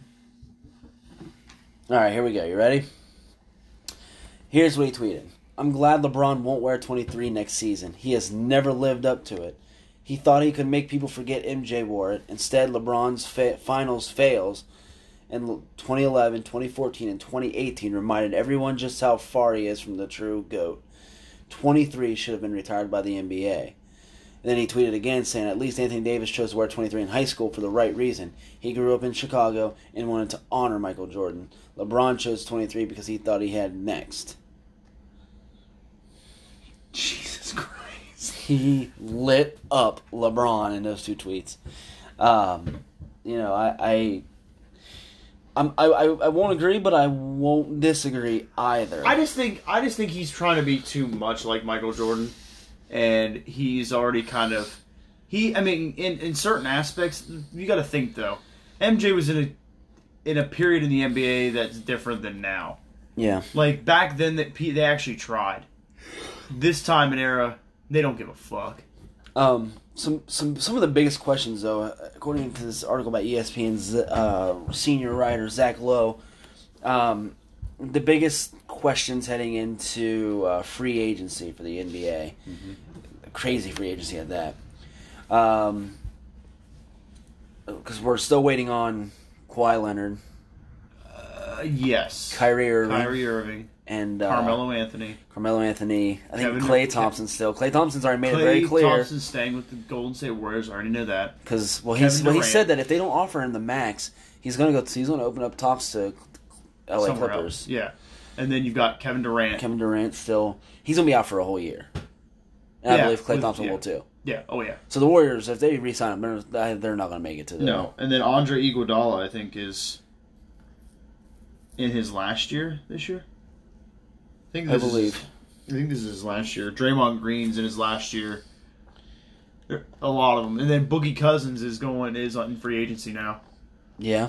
All right, here we go. You ready? Here's what he tweeted. I'm glad LeBron won't wear twenty-three next season. He has never lived up to it. He thought he could make people forget M J wore it. Instead, LeBron's fa- finals fails in twenty eleven, twenty fourteen, and twenty eighteen reminded everyone just how far he is from the true GOAT. twenty-three should have been retired by the N B A. And then he tweeted again saying, at least Anthony Davis chose to wear twenty-three in high school for the right reason. He grew up in Chicago and wanted to honor Michael Jordan. LeBron chose twenty-three because he thought he had next. Jesus Christ. He lit up LeBron in those two tweets. Um, you know, I, I, I'm, I, I, I won't agree, but I won't disagree either. I just think I just think he's trying to be too much like Michael Jordan, and he's already kind of he. I mean, in, in certain aspects, you got to think though. M J was in a in a period in the N B A that's different than now. Yeah. Like back then, that they actually tried. This time and era, they don't give a fuck. Um, some some some of the biggest questions, though, according to this article by E S P N's uh, senior writer Zach Lowe, um, the biggest questions heading into uh, free agency for the N B A, mm-hmm. Crazy free agency at that, because um, we're still waiting on Kawhi Leonard, uh, yes, Kyrie Irving, Kyrie Irving. And uh, Carmelo Anthony. Carmelo Anthony. I think Kevin Klay Dur- Thompson still. Klay Thompson's already made Klay it very clear. Thompson's staying with the Golden State Warriors. I already know that. Because well, he's, well, he said that if they don't offer him the max, he's going to go. He's going to open up talks to L A Somewhere Clippers. Else. Yeah, and then you've got Kevin Durant. Kevin Durant still. He's going to be out for a whole year. And Yeah, I believe Klay with- Thompson yeah. will too. Yeah. Oh yeah. So the Warriors, if they re-sign him, they're, they're not going to make it to the. No, and then Andre Iguodala, I think, is in his last year this year. I think I this believe. Is, I think this is his last year. Draymond Green's in his last year. There- A lot of them, and then Boogie Cousins is going is in free agency now. Yeah.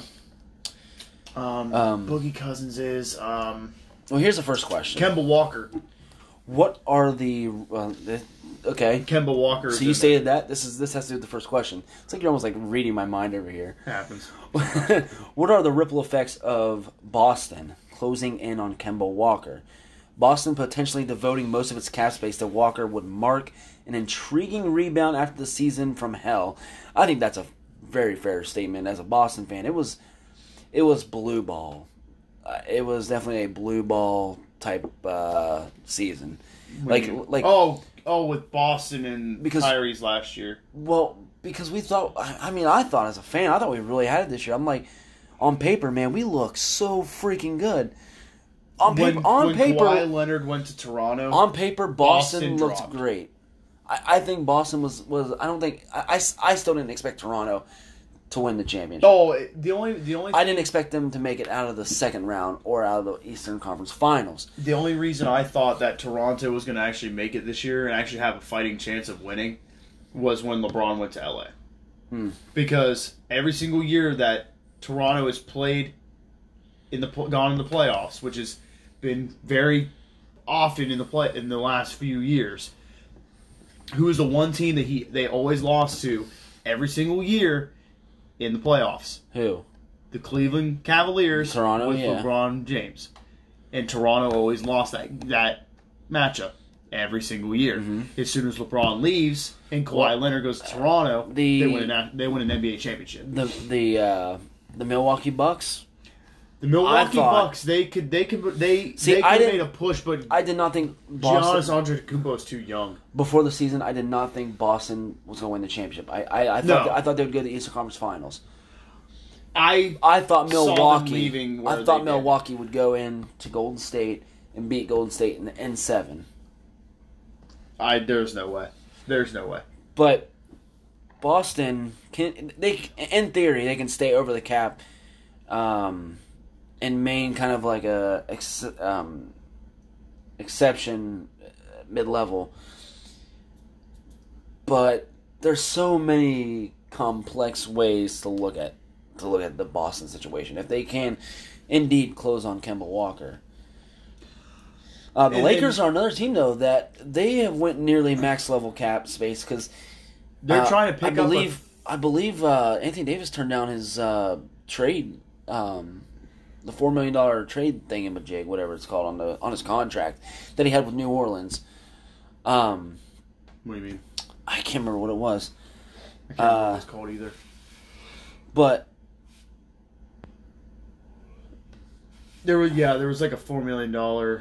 Um, Um, Boogie Cousins is um, Well, here's the first question. Kemba Walker. What are the? Well, the okay. Kemba Walker. So is you in stated that this is this has to do with the first question. It's like you're almost like reading my mind over here. there. Happens. What are the ripple effects of Boston closing in on Kemba Walker? Boston potentially devoting most of its cap space to Walker would mark an intriguing rebound after the season from hell. I think that's a very fair statement as a Boston fan. It was, it was blue ball. Uh, it was definitely a blue ball type uh, season. Like, You- like oh, oh, with Boston and Because- Kyrie's last year. Well, because we thought, I I mean, I thought as a fan, I thought we really had it this year. I'm like, on paper, man, we look so freaking good. On paper, When, on when paper, Kawhi Leonard went to Toronto. on paper, Boston, Boston looked dropped. great. I, I think Boston was, was. I don't think. I, I, I still didn't expect Toronto to win the championship. oh, the only the only I didn't expect them to make it out of the second round or out of the Eastern Conference Finals. the only reason I thought that Toronto was going to actually make it this year and actually have a fighting chance of winning was when LeBron went to L A. Hmm. Because every single year that Toronto has played in the pl- gone in the playoffs, which has been very often in the play in the last few years, who is the one team that he they always lost to every single year in the playoffs? Who? The Cleveland Cavaliers Toronto, with yeah. LeBron James. And Toronto always lost that that matchup every single year. Mm-hmm. As soon as LeBron leaves and Kawhi Well, Leonard goes to Toronto, the- they win an they win an N B A championship. The the uh, the Milwaukee Bucks. The Milwaukee thought- Bucks, they could they could they See, they I could have didn't- made a push, but I did not think Giannis Boston Antetokounmpo is too young. before the season. I did not think Boston was going to win the championship. I I, I thought No. I thought they would go to the Eastern Conference Finals. I I thought Saw them Milwaukee. leaving where I thought they did. Milwaukee would go in to Golden State and beat Golden State in the N seven. I there's no way. There's no way. But Boston can they in theory they can stay over the cap, um, and main kind of like a ex, um, exception mid level. but there's so many complex ways to look at to look at the Boston situation. If they can indeed close on Kemba Walker. Uh, the And- Lakers and- are another team, though, that they have went nearly max level cap space because They're uh, trying to pick I believe, up. I believe uh, Anthony Davis turned down his uh, trade, um, the four million dollar trade thing in Majig, whatever it's called, on the on his contract that he had with New Orleans. Um, A, what do you mean? I can't remember what it was, I can't remember Uh, what it's called either. but There was yeah, there was like a four million dollar.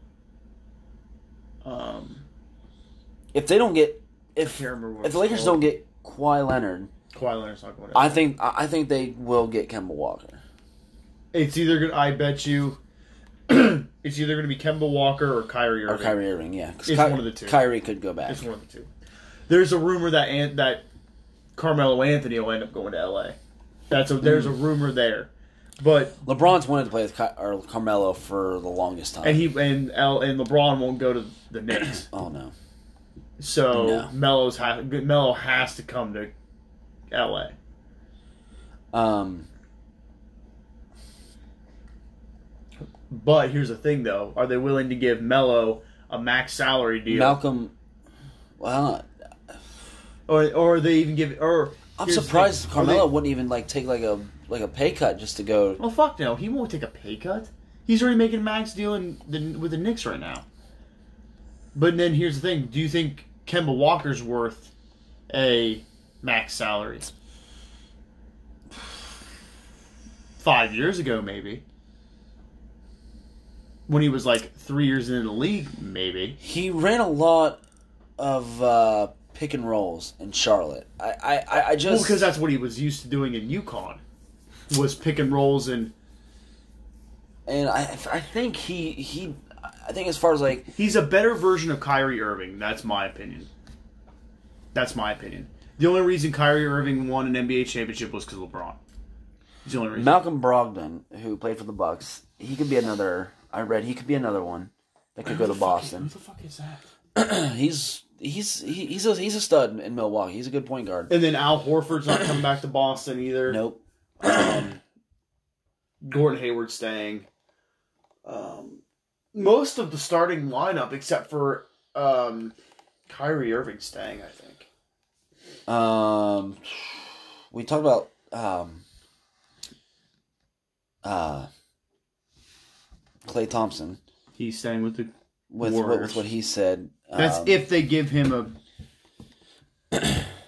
Um, if they don't get I if can't remember what if the it's Lakers called. don't get Kawhi Leonard, Kawhi Leonard's not going. I think I I think they will get Kemba Walker. It's either gonna. I bet you. It's either going to be Kemba Walker or Kyrie Irving. Or Kyrie Irving, yeah. 'Cause It's Ky- one of the two. Kyrie could go back. It's one of the two. There's a rumor that Ant, that Carmelo Anthony will end up going to L A. That's a there's a rumor there, but LeBron's wanted to play with Ky- or Carmelo for the longest time. and he and L and LeBron won't go to the Knicks. oh no. So No. Melo's ha- Melo has to come to L A. Um, But here's the thing, though: are they willing to give Melo a max salary deal, Malcolm. Well, or or are they even give? Or I'm here's the surprised thing, are Carmelo they- wouldn't even like take like a like a pay cut just to go. Well, fuck no, he won't take a pay cut. He's already making a max deal in the, with the Knicks right now. But then here's the thing: do you think Kemba Walker's worth a max salary? Five years ago, maybe. When he was like three years into the league, maybe. He ran a lot of uh, pick and rolls in Charlotte. I I, I- I just Well, because that's what he was used to doing in UConn, was pick and rolls and and I I think he he I think as far as like he's a better version of Kyrie Irving. That's my opinion. That's my opinion. The only reason Kyrie Irving won an N B A championship was because of LeBron. He's the only reason. Malcolm Brogdon, who played for the Bucks, he could be another. I read he could be another one that could go to Boston. Who the fuck is that? he's he's he, he's a he's a stud in Milwaukee. He's a good point guard. And then Al Horford's not coming back to Boston either. Nope. Um, Gordon Hayward staying. Um, most of the starting lineup, except for um, Kyrie Irving, staying. I think. Um, we talked about um, uh, Klay Thompson He's staying with the with what, Warriors. with what he said. That's um, if they give him a.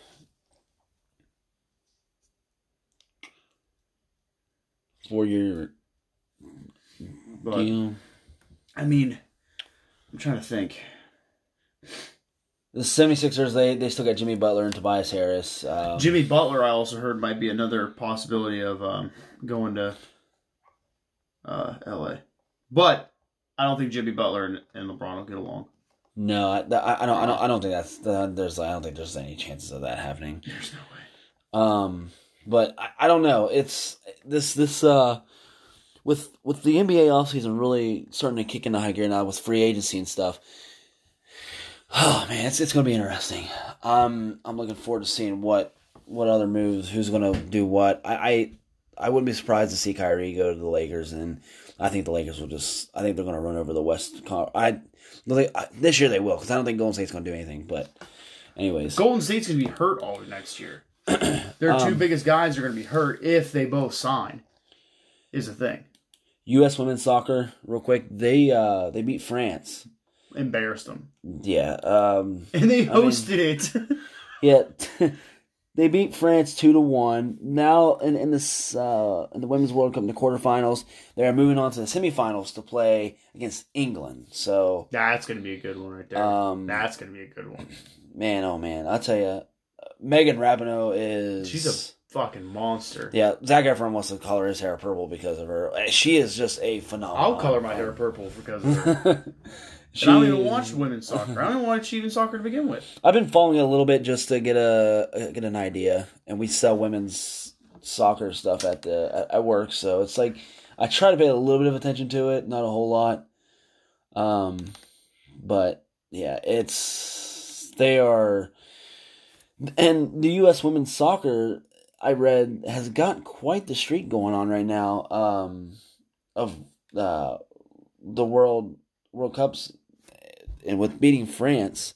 four year But, deal. I mean, I'm trying to think. The 76ers, they, they still got Jimmy Butler and Tobias Harris. Um, Jimmy Butler, I also heard, might be another possibility of um, going to uh, L A. But I don't think Jimmy Butler and, and LeBron will get along. No, I, I, I don't. I don't. I don't think that's. There's. I don't think there's any chances of that happening. There's no way. Um, but I, I don't know. It's this. This. Uh, with with the N B A offseason really starting to kick into high gear now with free agency and stuff. Oh man, it's it's gonna be interesting. Um, I'm looking forward to seeing what what other moves, who's gonna do what. I. I I wouldn't be surprised to see Kyrie go to the Lakers, and I think the Lakers will just. I think they're going to run over the West. Con- I, this year they will, because I don't think Golden State's going to do anything. But, anyways, Golden State's going to be hurt all next year. Their two Um, biggest guys are going to be hurt if they both sign. Is the thing. U S women's soccer, real quick. They uh they beat France. Embarrassed them. Yeah. Um. And they I mean- hosted it. Yeah. They beat France two to one. Now in in this uh, in the Women's World Cup in the quarterfinals, they are moving on to the semifinals to play against England. So That's going to be a good one right there. Um, That's going to be a good one. man, oh man, I'll tell you, Megan Rapinoe is She's a fucking monster. yeah. Zac Efron wants to color his hair purple because of her. She is just a phenomenal. I'll color my hair purple because of her. She, And I don't even watch women's soccer. I don't even watch even soccer to begin with. I've been following it a little bit just to get a get an idea, and we sell women's soccer stuff at the at, at work, so it's like I try to pay a little bit of attention to it, not a whole lot. Um, but yeah, it's they are And the U S women's soccer, I read, has got quite the streak going on right now um, of uh, the World World Cups, and with beating France.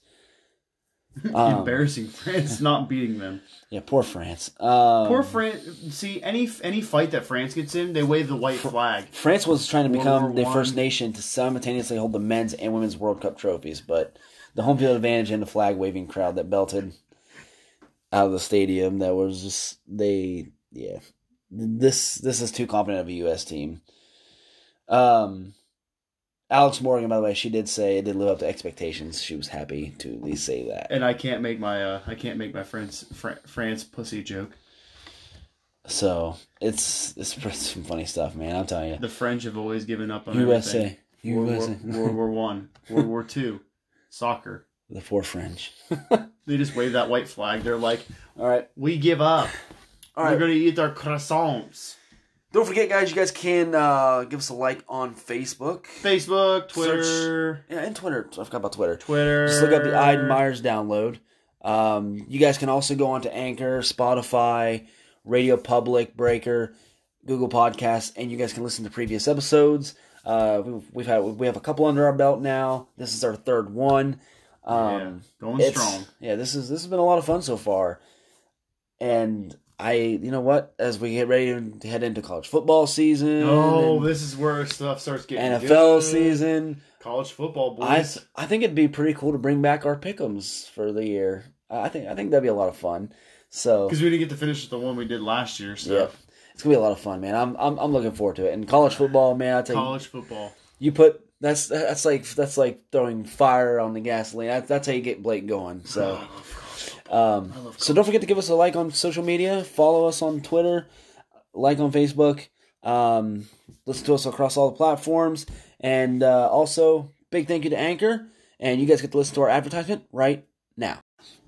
Um, Embarrassing. France not beating them. Yeah, poor France. Um, poor France. See, any any fight that France gets in, they wave the white flag. France was trying to become World the War first One. nation to simultaneously hold the men's and women's World Cup trophies, but the home field advantage and the flag waving crowd that belted out of the stadium, that was just they yeah. This this is too confident of a U S team. Um. Alex Morgan, by the way, she did say it did live up to expectations. She was happy to at least say that. And I can't make my uh, I can't make my France Fr- France pussy joke. So it's it's some funny stuff, man. I'm telling you. The French have always given up on U S A, everything. U S A, World War, World War One, World War Two, soccer. The four French. They just wave that white flag. They're like, all right, we give up. All We're right, gonna eat our croissants. don't forget, guys. You guys can uh, give us a like on Facebook, Facebook, Twitter, Search, yeah, and Twitter. I forgot about Twitter. Twitter. Just look up the Iden Myers download. Um, you guys can also go on to Anchor, Spotify, Radio Public, Breaker, Google Podcasts, and you guys can listen to previous episodes. Uh, we've, we've had we have a couple under our belt now. This is our third one. Um, yeah, going it's- strong. Yeah, this is this has been a lot of fun so far. And I, you know what? As we get ready to head into college football season, Oh, and this is where stuff starts getting N F L good. season, College football, I boys. th- I think it'd be pretty cool to bring back our pick'ems for the year. I think I think that'd be a lot of fun. So Because we didn't get to finish the one we did last year. So yeah, it's gonna be a lot of fun, man. I'm I'm I'm looking forward to it. And college football, man, I tell you, college football. you put that's that's like that's like throwing fire on the gasoline. That, that's how you get Blake going. So. Um, so don't forget to give us a like on social media, follow us on Twitter, like on Facebook, um, listen to us across all the platforms, and uh, also big thank you to Anchor, and you guys get to listen to our advertisement right now.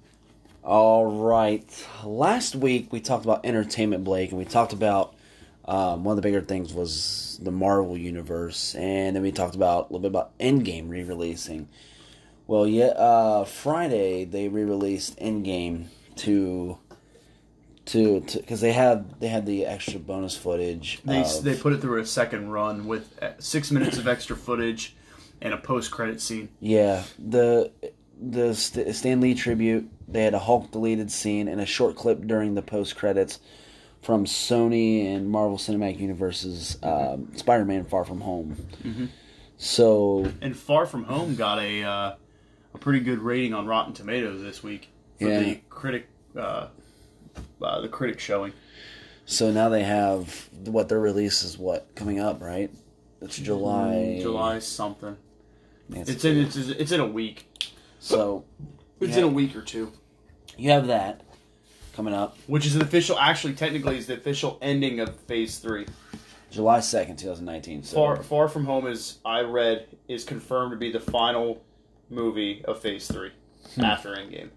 All right, last week we talked about entertainment, Blake, and we talked about um, one of the bigger things was the Marvel Universe, and then we talked about a little bit about Endgame re-releasing. Well, yeah, uh, Friday they re-released Endgame to, to, to, because they had they had the extra bonus footage. They of, they put it through a second run with uh, six minutes of extra footage and a post-credit scene. yeah, the the St- Stan Lee tribute. They had a Hulk deleted scene and a short clip during the post credits from Sony and Marvel Cinematic Universe's um, Spider-Man: Far From Home. Mm-hmm. So And Far From Home got a uh, a pretty good rating on Rotten Tomatoes this week for Yeah. the critic uh, uh, the critic showing. so now they have what their release is. What coming up, right? It's July. July something. It's, It's in it's, it's in a week. so It's Yeah. in a week or two. you have that coming up Which is an official, actually, technically, is the official ending of Phase Three. July second, twenty nineteen. So Far Far From Home is, I read, is confirmed to be the final movie of Phase Three Hmm. after Endgame.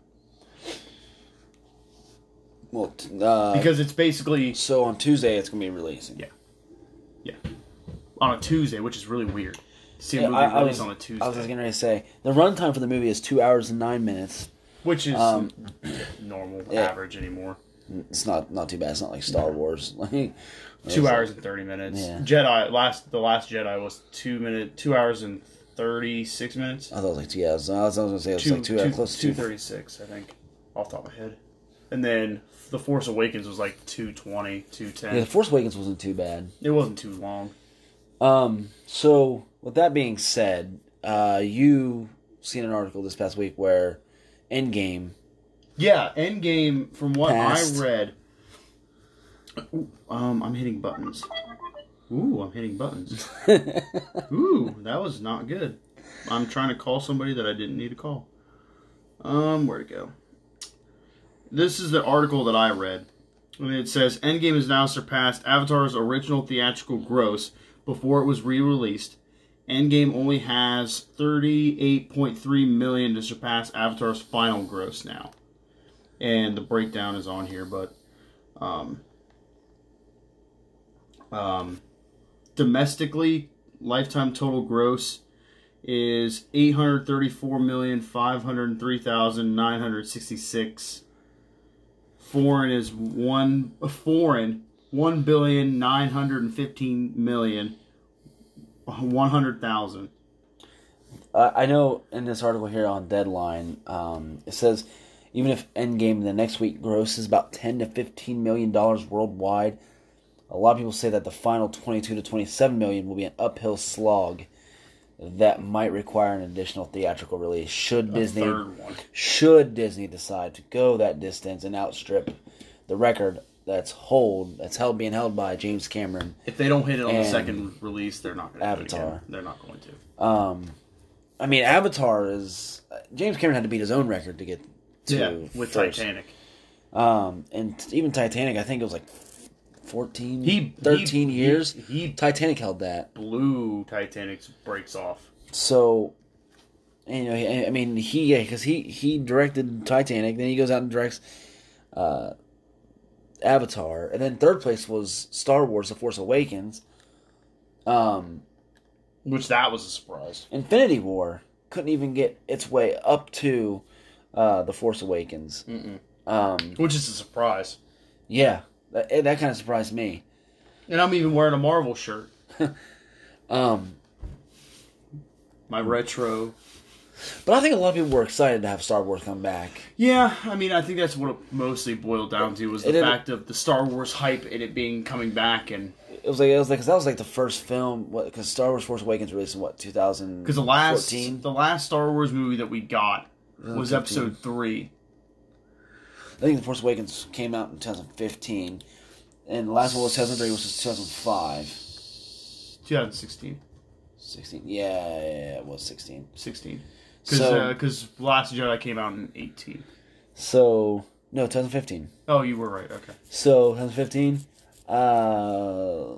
well, t- uh, Because it's basically so on Tuesday it's gonna be releasing. Yeah. yeah on a Tuesday, which is really weird. To see a Yeah, movie I, I released was, on a Tuesday, I was getting ready to say the runtime for the movie is two hours and nine minutes. which is um, normal, yeah. average anymore. It's not not too bad. It's not like Star Wars. Like Two hours and thirty minutes. Yeah. Jedi last the last Jedi was two minute two hours and thirty six minutes. I thought it was like two. Yeah, I was, I was gonna say it was Two, like two, two, hours, close to two two. thirty six, I think, off the top of my head. And then The Force Awakens was like two twenty, two ten. Yeah, The Force Awakens wasn't too bad. It wasn't too long. Um. So with that being said, uh, you seen an article this past week where Endgame. Yeah, Endgame, from what Passed. I read. Ooh, um, I'm hitting buttons. Ooh, I'm hitting buttons. Ooh, that was not good. I'm trying to call somebody that I didn't need to call. Um, where'd it go? This is the article that I read. And it says, Endgame has now surpassed Avatar's original theatrical gross before it was re-released. Endgame only has thirty-eight point three million dollars to surpass Avatar's final gross now. And the breakdown is on here, but um, um, domestically, lifetime total gross is eight hundred thirty-four million five hundred three thousand nine hundred sixty-six Foreign is one foreign one billion nine hundred and fifteen million one hundred thousand. Uh, I know in this article here on Deadline, um, it says even if Endgame the next week grosses about ten to fifteen million dollars worldwide, a lot of people say that the final twenty-two to twenty-seven million will be an uphill slog that might require an additional theatrical release. Should A Disney third one. should Disney decide to go that distance and outstrip the record that's hold that's held being held by James Cameron. If they don't hit it on the And second release, they're not going to do it Avatar. again. They're not going to. Um, I mean, Avatar is James Cameron had to beat his own record to get to Yeah, with first. Titanic. Um, and even Titanic, I think it was like fourteen, He- thirteen he- years. he- he- Titanic held that. Blew Titanic's brakes off. So, you know, he- I mean, he because he he directed Titanic, then he goes out and directs uh, Avatar, and then third place was Star Wars: The Force Awakens. Um, Which that was a surprise. Infinity War couldn't even get its way up to uh, The Force Awakens. Mm-mm. Um, Which is a surprise. yeah, that, that kind of surprised me. And I'm even wearing a Marvel shirt. Um, My retro. but I think a lot of people were excited to have Star Wars come back. Yeah, I mean, I think that's what it mostly boiled down to was the It- it- fact of the Star Wars hype and it being coming back, and It was like it was like 'cause that was like the first film. What? Because Star Wars: Force Awakens released in what two thousand? because the last the last Star Wars movie that we got was fifteen. Episode Three. I think the Force Awakens came out in two thousand fifteen, and the last one was two thousand three, which was two thousand five. twenty sixteen. Sixteen. Yeah, yeah, yeah, it was sixteen. sixteen. Because So- because Last Jedi came out in eighteen. So no, twenty fifteen. Oh, you were right. Okay. So twenty fifteen. Uh,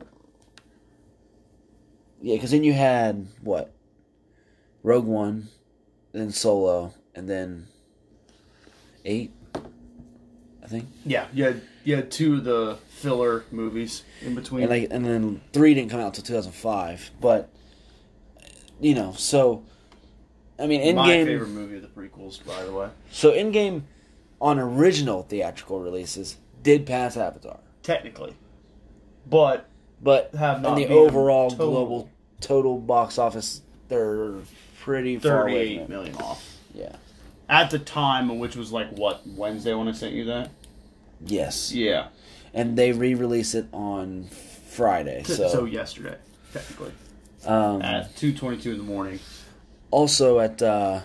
yeah, because then you had what? Rogue One, then Solo, and then eight. I think. Yeah, you had, you had two of the filler movies in between. And like, and then three didn't come out until two thousand five. But you know, so I mean, My Endgame. favorite movie of the prequels, by the way. So Endgame, on original theatrical releases, did pass Avatar, Technically. But but Have in not the beat 'em overall total. global total box office, they're pretty far away thirty-eight from it. million off. Yeah. At the time, which was like, what, Wednesday when I sent you that? Yes. Yeah. And they re-release it on Friday. So, So, yesterday, technically. um, At two twenty-two in the morning. also at uh,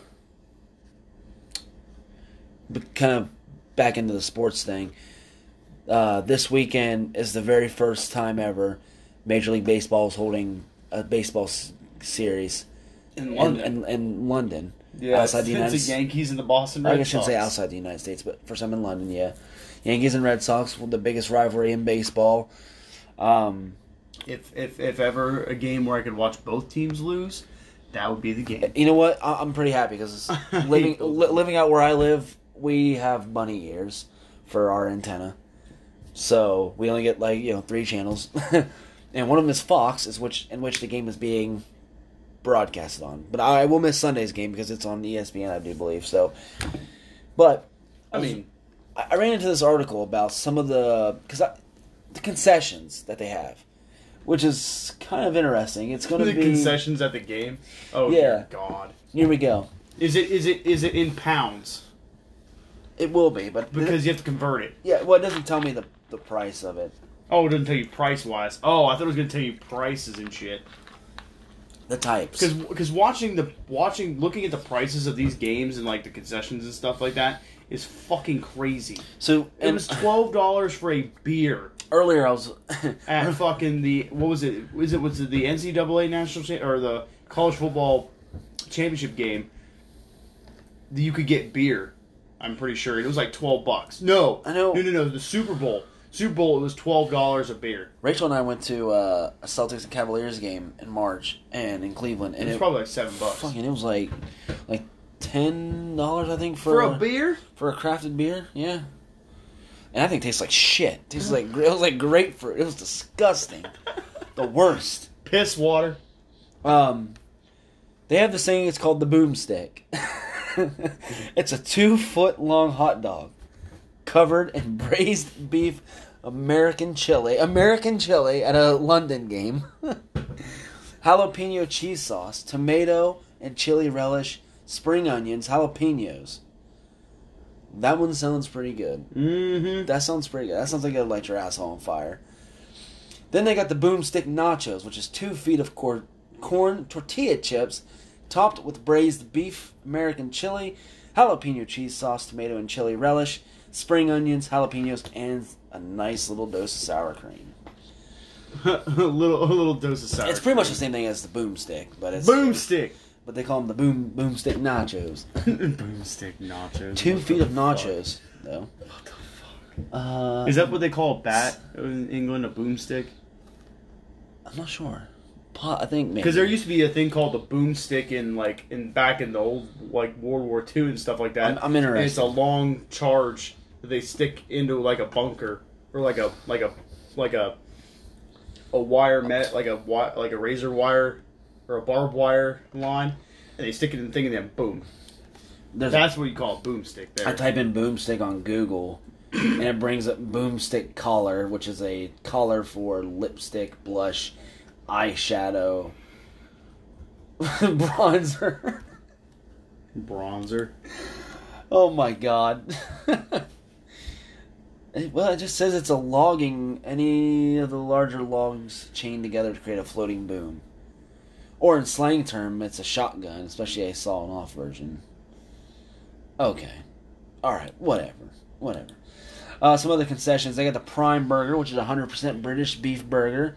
but kind of back into the sports thing. Uh, this weekend is the very first time ever Major League Baseball is holding a baseball s- series In in, London. in, in London, Yeah, outside the United it's the States. Yankees and the Boston Red I guess I shouldn't Sox. say outside the United States, but for some in London, yeah. Yankees and Red Sox, the biggest rivalry in baseball. Um, If, if, if ever a game where I could watch both teams lose, that would be the game. you know what? I- I'm pretty happy because living li- living out where I live, we have bunny ears for our antenna, so we only get like you know three channels, and one of them is Fox, is which in which the game is being broadcasted on. But I will miss Sunday's game because it's on E S P N, I do believe. So, but I mean, I I ran into this article about some of the because the concessions that they have, which is kind of interesting. It's going to the be concessions at the game. Oh, Yeah. dear God. Here we go. Is it is it is it in pounds? It will be, but Because you have to convert it. yeah, well, it doesn't tell me the the price of it, Oh, it doesn't tell you price wise. Oh, I thought it was going to tell you prices and shit. the types. Because because watching the watching looking at the prices of these games and like the concessions and stuff like that is fucking crazy. So It and was twelve dollars for a beer earlier I was at fucking the what was it? Was it was it the N C double A national cha- or the college football championship game? You could get beer. I'm pretty sure it was like twelve bucks. No, I know. No, no, no. The Super Bowl. Super Bowl. It was twelve dollars a beer. Rachel and I went to uh, a Celtics and Cavaliers game in March and in Cleveland, It and was it, probably like seven bucks fucking it was like like ten dollars I think for, for a beer. for a crafted beer. Yeah, and I think it tastes like shit. It tastes like it was like grapefruit. It was disgusting, the worst. Piss water. Um, they have this thing. It's called the boomstick. It's a two foot long hot dog covered in braised beef American chili. American chili at a London game. Jalapeno cheese sauce, tomato and chili relish, spring onions, jalapenos. That one sounds pretty good. Mm-hmm. That sounds pretty good. That sounds like it'll light your asshole on fire. Then they got the Boomstick Nachos, which is two feet of cor- corn tortilla chips, topped with braised beef, American chili, jalapeno cheese sauce, tomato and chili relish, spring onions, jalapenos, and a nice little dose of sour cream. a little, a little dose of sour. It's pretty cream. much the same thing as the Boomstick, but it's Boomstick. But they call them the Boom Boomstick Nachos. Boomstick nachos. Two What feet the of nachos, fuck? though. What the fuck? Uh, Is that what they call a bat in England? A boomstick? I'm not sure. Pot, I think maybe. Because there used to be a thing called the boomstick in like in back in the old like World War Two and stuff like that. I'm, I'm interested. And it's a long charge that they stick into like a bunker or like a like a like a a wire met like a wi- like a razor wire or a barbed wire line, and they stick it in the thing and then boom. There's That's what you call a boomstick. There. I type in boomstick on Google, and it brings up boomstick collar, which is a collar for lipstick, blush, eyeshadow, bronzer. Bronzer. Oh my god. Well, it just says it's a logging, any of the larger logs chained together to create a floating boom. Or in slang term, it's a shotgun, especially a sawed-off version. Okay. Alright, whatever. Whatever. Uh, some other concessions. They got the Prime Burger, which is a one hundred percent British beef burger.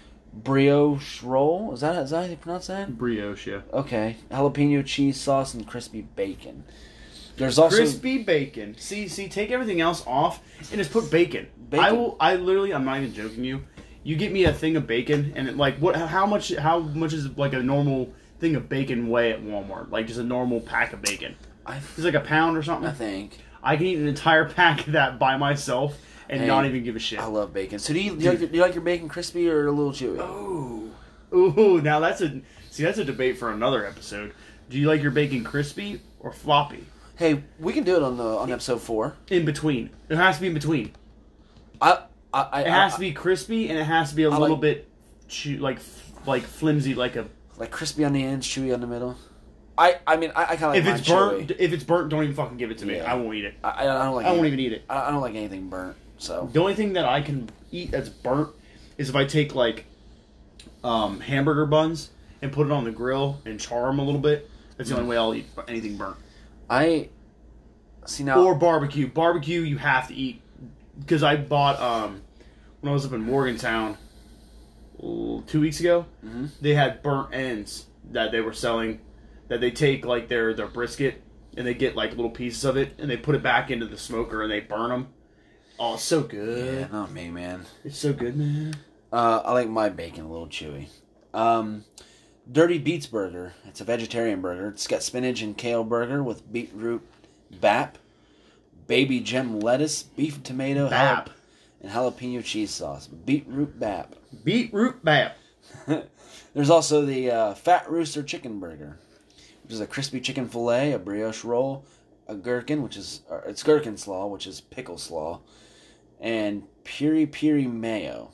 Brioche roll. Is that, is that how you pronounce that? Brioche, yeah. Okay. Jalapeno cheese sauce and crispy bacon. There's also Crispy bacon. See, see, take everything else off and just put bacon. Bacon. I will. I literally. I'm not even joking. You. You get me a thing of bacon, and it, like what? How much? How much is like a normal thing of bacon weigh at Walmart? Like just a normal pack of bacon. I, It's like a pound or something. I think. I can eat an entire pack of that by myself and Hey, not even give a shit. I love bacon. So do you, do you, like, your, do you like your bacon crispy or a little chewy? Oh. Ooh. Now that's a. See, that's a debate for another episode. Do you like your bacon crispy or floppy? Hey, we can do it on the on episode four. In between. It has to be in between. I, I, I It has I, to be crispy and it has to be a I little like- bit chew, like like flimsy, like a. like crispy on the ends, chewy on the middle. I, I mean, I, I kind of like If mine it's burnt, chewy. if it's burnt, don't even fucking give it to me. Yeah. I won't eat it. I, I don't like. I won't any- even eat it. I, I don't like anything burnt. So The only thing that I can eat that's burnt is if I take like um, hamburger buns and put it on the grill and char them a little bit. That's the only way I'll eat anything burnt. I see now. Or barbecue. Barbecue you have to eat because I bought um, when I was up in Morgantown uh, two weeks ago. Mhm. They had burnt ends that they were selling. That they take like their their brisket and they get like little pieces of it and they put it back into the smoker and they burn them. Oh, it's so good. Yeah, not me, man. It's so good, man. Uh, I like my bacon a little chewy. Um, Dirty Beets Burger. It's a vegetarian burger. It's got spinach and kale burger with beetroot bap, baby gem lettuce, beef tomato, Bap. jalap- and jalapeno cheese sauce. Beetroot bap. Beetroot bap. There's also the uh, Fat Rooster Chicken Burger, which is a crispy chicken fillet, a brioche roll, a gherkin, which is uh, it's gherkin slaw, which is pickle slaw, and piri piri mayo.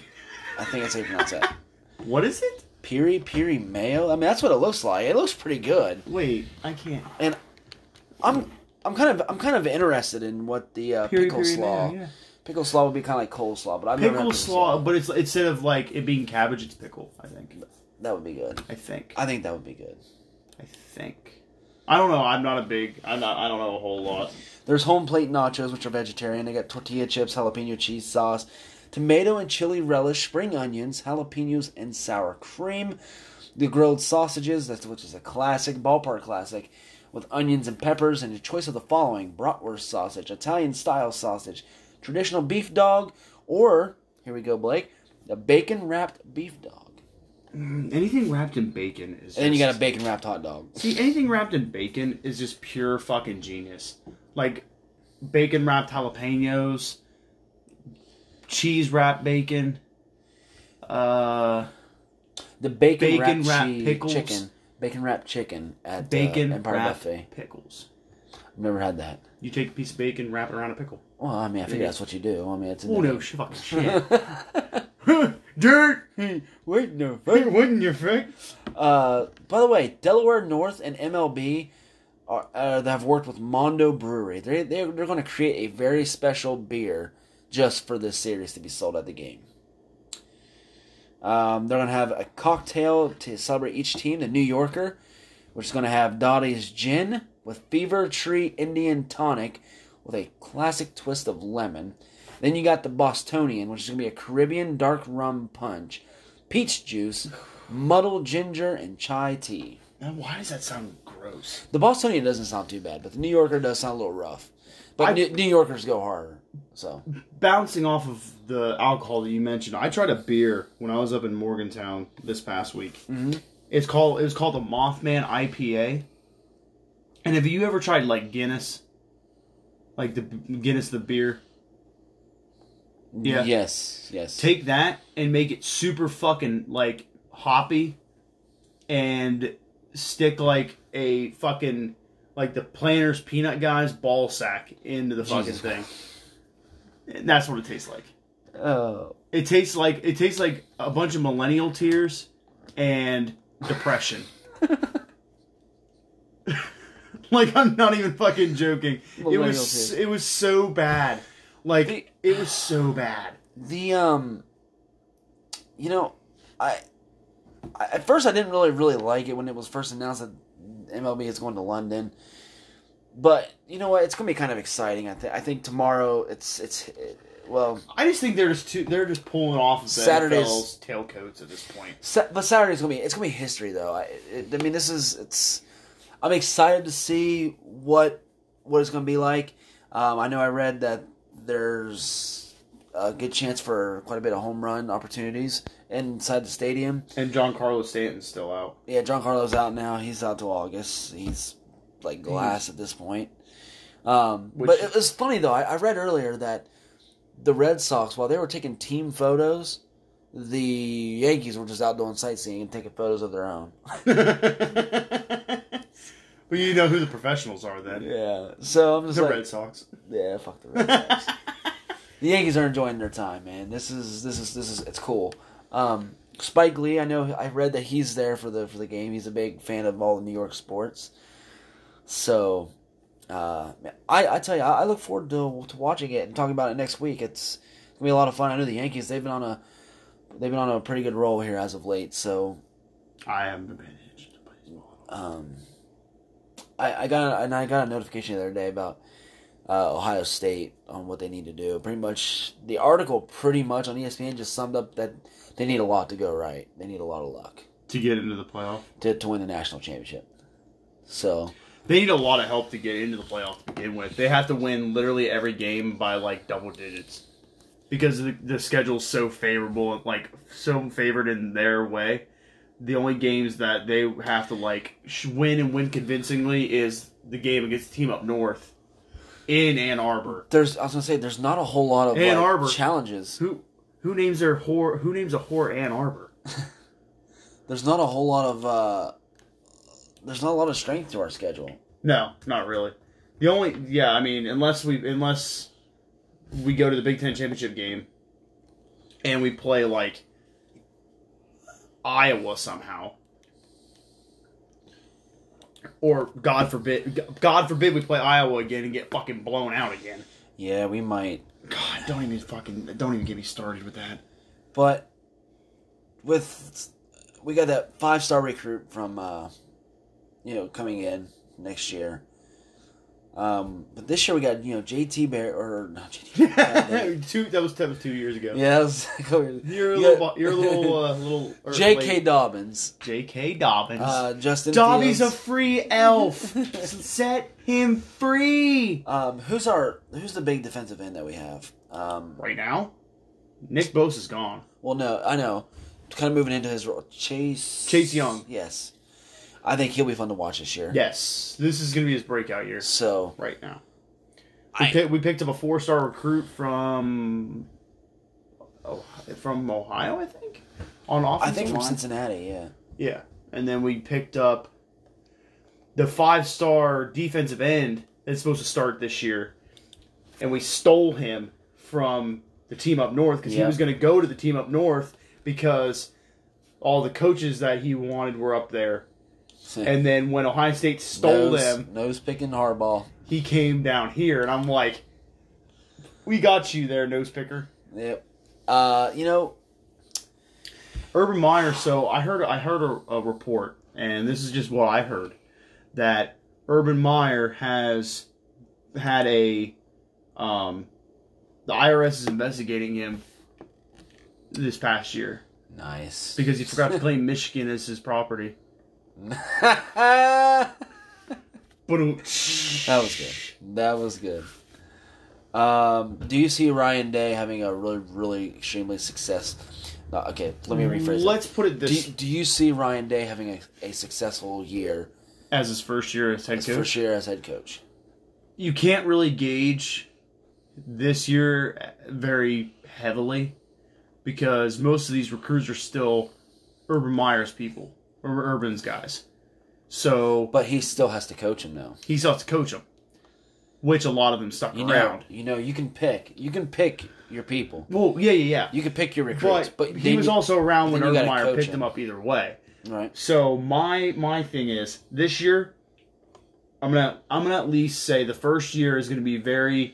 I think that's how you pronounce that. What is it? Piri piri mayo. I mean, that's what it looks like. It looks pretty good, Wait, I can't. and I'm I'm kind of I'm kind of interested in what the uh, Piri pickle piri slaw. mayo, yeah. Pickle slaw would be kind of like coleslaw, but I've never had Pickle pickle slaw, but it's instead of like it being cabbage, it's pickle. I think. That would be good. I think. I think that would be good. I think. I don't know. I'm not a big. I'm not. I don't know a whole lot. There's home plate nachos, which are vegetarian. They got tortilla chips, jalapeno cheese sauce, tomato and chili relish, spring onions, jalapenos, and sour cream. The grilled sausages, that's which is a classic, ballpark classic, with onions and peppers, and a choice of the following: bratwurst sausage, Italian-style sausage, traditional beef dog, or, here we go, Blake, the bacon-wrapped beef dog. Mm, anything wrapped in bacon is. And then you just- got a bacon-wrapped hot dog. See, anything wrapped in bacon is just pure fucking genius. Like bacon wrapped jalapenos, cheese wrapped bacon, uh, The bacon-wrapped Bacon-wrapped cheese pickles. chicken. Bacon-wrapped chicken at bacon uh, Empire wrapped Buffet. pickles. Never had that. You take a piece of bacon, wrap it around a pickle. Well, I mean, I figure that's what you do. I mean, it's in Oh the no, fucking shit. Dirt. Hey, wait, no. What in your face? Uh, by the way, Delaware North and M L B are uh, have worked with Mondo Brewery. They they they're going to create a very special beer just for this series to be sold at the game. Um, they're going to have a cocktail to celebrate each team. The New Yorker, which is going to have Dottie's Gin with Fever Tree Indian Tonic with a classic twist of lemon. Then you got the Bostonian, which is going to be a Caribbean dark rum punch, peach juice, muddled ginger, and chai tea. Now, why does that sound gross? The Bostonian doesn't sound too bad, but the New Yorker does sound a little rough. But New, New Yorkers go harder. So bouncing off of the alcohol that you mentioned, I tried a beer when I was up in Morgantown this past week. Mm-hmm. It's called it was called the Mothman I P A. And have you ever tried like Guinness? Like the Guinness the beer? Yeah. Yes, yes. Take that and make it super fucking like hoppy and stick like a fucking like the Planters Peanut Guy's ball sack into the fucking Jesus. thing. And that's what it tastes like. Oh. It tastes like it tastes like a bunch of millennial tears and depression. Like, I'm not even fucking joking. It was it was so bad. Like the, it was so bad. The um you know, I, I at first I didn't really really like it when it was first announced that M L B is going to London. But you know what? It's going to be kind of exciting. I think I think tomorrow it's it's it, well, I just think they're just too, they're just pulling off of the Saturday's N F L's tailcoats at this point. Sa- but Saturday's going to be it's going to be history though. I it, I mean this is it's I'm excited to see what what it's going to be like. Um, I know I read that there's a good chance for quite a bit of home run opportunities inside the stadium. And Giancarlo Stanton's still out. Yeah, Giancarlo's out now. He's out till August. He's like glass at this point. Um, Which, but it was funny though. I, I read earlier that the Red Sox, while they were taking team photos, the Yankees were just out doing sightseeing and taking photos of their own. Well, you know who the professionals are then. Yeah. So I'm just the like, Red Sox. Yeah, fuck the Red Sox. The Yankees are enjoying their time, man. This is this is this is it's cool. Um, Spike Lee, I know I read that he's there for the for the game. He's a big fan of all the New York sports. So, uh, I I tell you, I, I look forward to to watching it and talking about it next week. It's gonna be a lot of fun. I know the Yankees, they've been on a they've been on a pretty good roll here as of late. So, I haven't been paying attention to baseball. Um, I I got and I got a notification the other day about uh, Ohio State on what they need to do. Pretty much, the article pretty much on E S P N just summed up that they need a lot to go right. They need a lot of luck To get into the playoff? to to win the national championship. So they need a lot of help to get into the playoff to begin with. They have to win literally every game by like double digits because the, the schedule's so favorable, like so favored in their way. The only games that they have to like win and win convincingly is the game against the team up north in Ann Arbor. There's I was gonna say there's not a whole lot of Ann like, Arbor challenges. Who who names their whore? Who names a whore Ann Arbor? There's not a whole lot of uh, there's not a lot of strength to our schedule. No, not really. The only yeah, I mean, unless we unless we go to the Big Ten championship game and we play like Iowa somehow, or God forbid, God forbid we play Iowa again and get fucking blown out again. Yeah, we might. God, don't even fucking don't even get me started with that. But with we got that five star recruit from uh, you know coming in next year. Um, but this year we got you know J T Bear or not J T. God, two that was that was two years ago. yeah, that was, you're a you little got, you're a little uh, little J K Dobbins, J K Dobbins, uh, Justin. Dobby's Fields. a free elf. Set him free. Um, who's our who's the big defensive end that we have? Um, Right now, Nick Bosa's gone. well, no, I know. Kind of moving into his role, Chase Chase Young. Yes, I think he'll be fun to watch this year. Yes, this is going to be his breakout year. So Right now, we, I, pick, we picked up a four-star recruit from oh, from Ohio, I think, on offensive I think from line. Cincinnati. Yeah. Yeah, and then we picked up the five-star defensive end that's supposed to start this year, and we stole him from the team up north because Yep. he was going to go to the team up north because all the coaches that he wanted were up there. And then when Ohio State stole nose, them, nose picking hardball. he came down here, and I'm like, we got you there, nose picker. Yep. Uh, you know, Urban Meyer. So I heard I heard a, a report, and this is just what I heard, that Urban Meyer has had a um, the I R S is investigating him this past year nice. because he forgot to claim Michigan as his property. that But was good. That was good. Um, do you see Ryan Day having a really, really extremely success? No, okay, let me rephrase. Let's it. put it this: do, do you see Ryan Day having a, a successful year as his first year as head his coach. first year as head coach? You can't really gauge this year very heavily because most of these recruits are still Urban Meyer's people or Urban's guys. So, But he still has to coach him now. he still has to coach them, which a lot of them stuck You know, around. you know, you can pick. You can pick your people. Well, yeah, yeah, yeah. You can pick your recruits. But, But, he then was you- also around when then you Urban gotta Meyer coach picked him. him up either way. right. So my my thing is this year, I'm gonna I'm gonna at least say the first year is gonna be very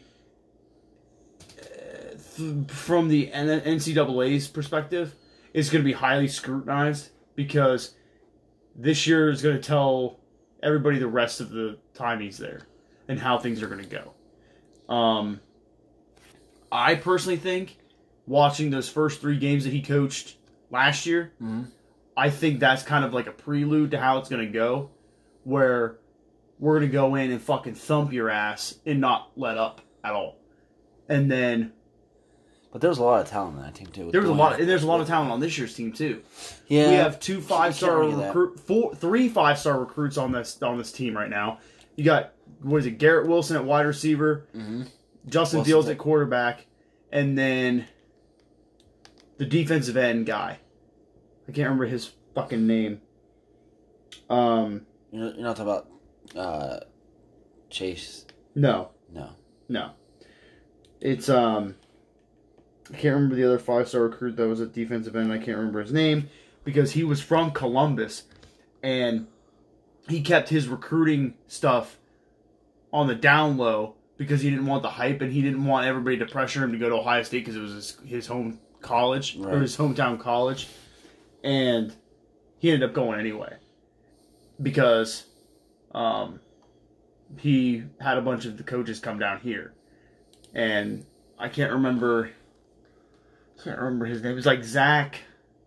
uh, th- from the N C double A's perspective, it's gonna be highly scrutinized because this year is gonna tell everybody the rest of the time he's there and how things are gonna go. Um, I personally think watching those first three games that he coached last year. Mm-hmm. I think that's kind of like a prelude to how it's going to go, where we're going to go in and fucking thump your ass and not let up at all. And then But there's a lot of talent in that team too. with there was a Dwayne. lot, of, and there's a lot of talent on this year's team too. Yeah, We have two five star argue that. recruit, four, three five star recruits on this on this team right now. You got what is it? Garrett Wilson at wide receiver, Mm-hmm. Justin Wilson's Fields at- at quarterback, and then the defensive end guy. I can't remember his fucking name. Um, You're, you're not talking about uh, Chase. no, No. no. It's um, I can't remember the other five star recruit that was at defensive end. I can't remember his name because he was from Columbus, and he kept his recruiting stuff on the down low because he didn't want the hype and he didn't want everybody to pressure him to go to Ohio State because it was his, his home college Right. or his hometown college. And he ended up going anyway because um, he had a bunch of the coaches come down here, and I can't remember. I can't remember his name. It was like Zach.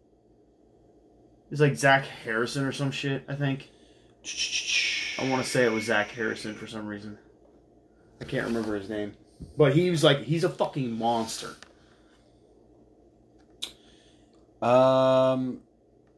It was like Zach Harrison or some shit. I think. I want to say it was Zach Harrison for some reason. I can't remember his name, but he was like he's a fucking monster. Um,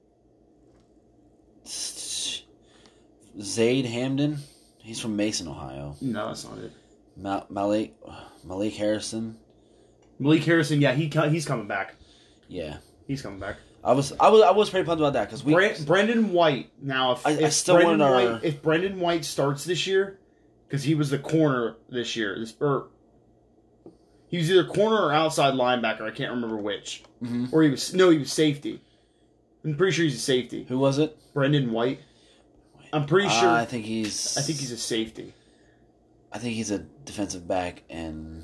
Zaid Hamden. He's from Mason, Ohio. No, that's not it. Ma- Malik Malik Harrison. Malik Harrison, yeah, he co- he's coming back. Yeah, He's coming back. I was I was I was pretty pumped about that because we. Brent, Brendan White. Now, if, I- I if still Brendan wanted our- White, if Brendan White starts this year, because he was the corner this year, this or he was either corner or outside linebacker. I can't remember which. Mhm. Or he was no, he was safety. I'm pretty sure he's a safety. Who was it? Brendan White. I'm pretty sure. Uh, I think he's. I think he's a safety. I think he's a defensive back and.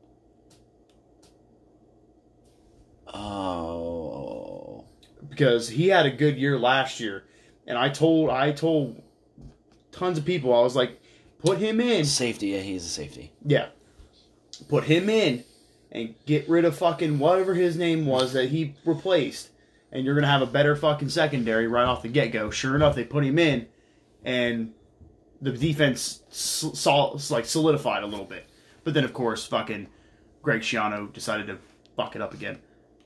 Oh. Because he had a good year last year, and I told I told tons of people I was like, put him in. Safety, yeah, he's a safety. Yeah. Put him in and get rid of fucking whatever his name was that he replaced. And you're going to have a better fucking secondary right off the get-go. Sure enough, they put him in, and the defense sol- like solidified a little bit. But then, of course, fucking Greg Schiano decided to fuck it up again.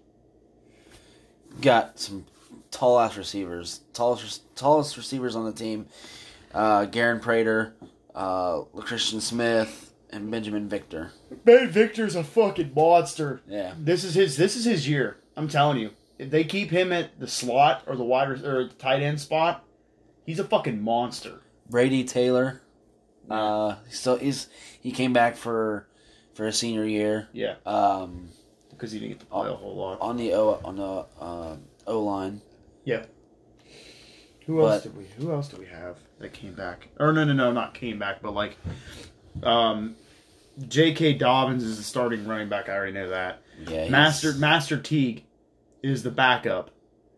Got some tall-ass receivers. Tallest, tallest receivers on the team. Uh, Garen Prater, uh, Christian Smith, and Benjamin Victor. Ben Victor's a fucking monster. Yeah. This is his. This is his year. I'm telling you. If they keep him at the slot or the wide or the tight end spot, he's a fucking monster. Brady Taylor. Uh, so he's he came back for for his senior year. Yeah. Um, because he didn't get to play a whole lot on the O on the uh, O line. Yeah. Who But- else did we? Who else did we have that came back? Or no, no, no, not came back, but like, um, J K. Dobbins is the starting running back. I already know that. Yeah, he's- Master Master Teague is the backup,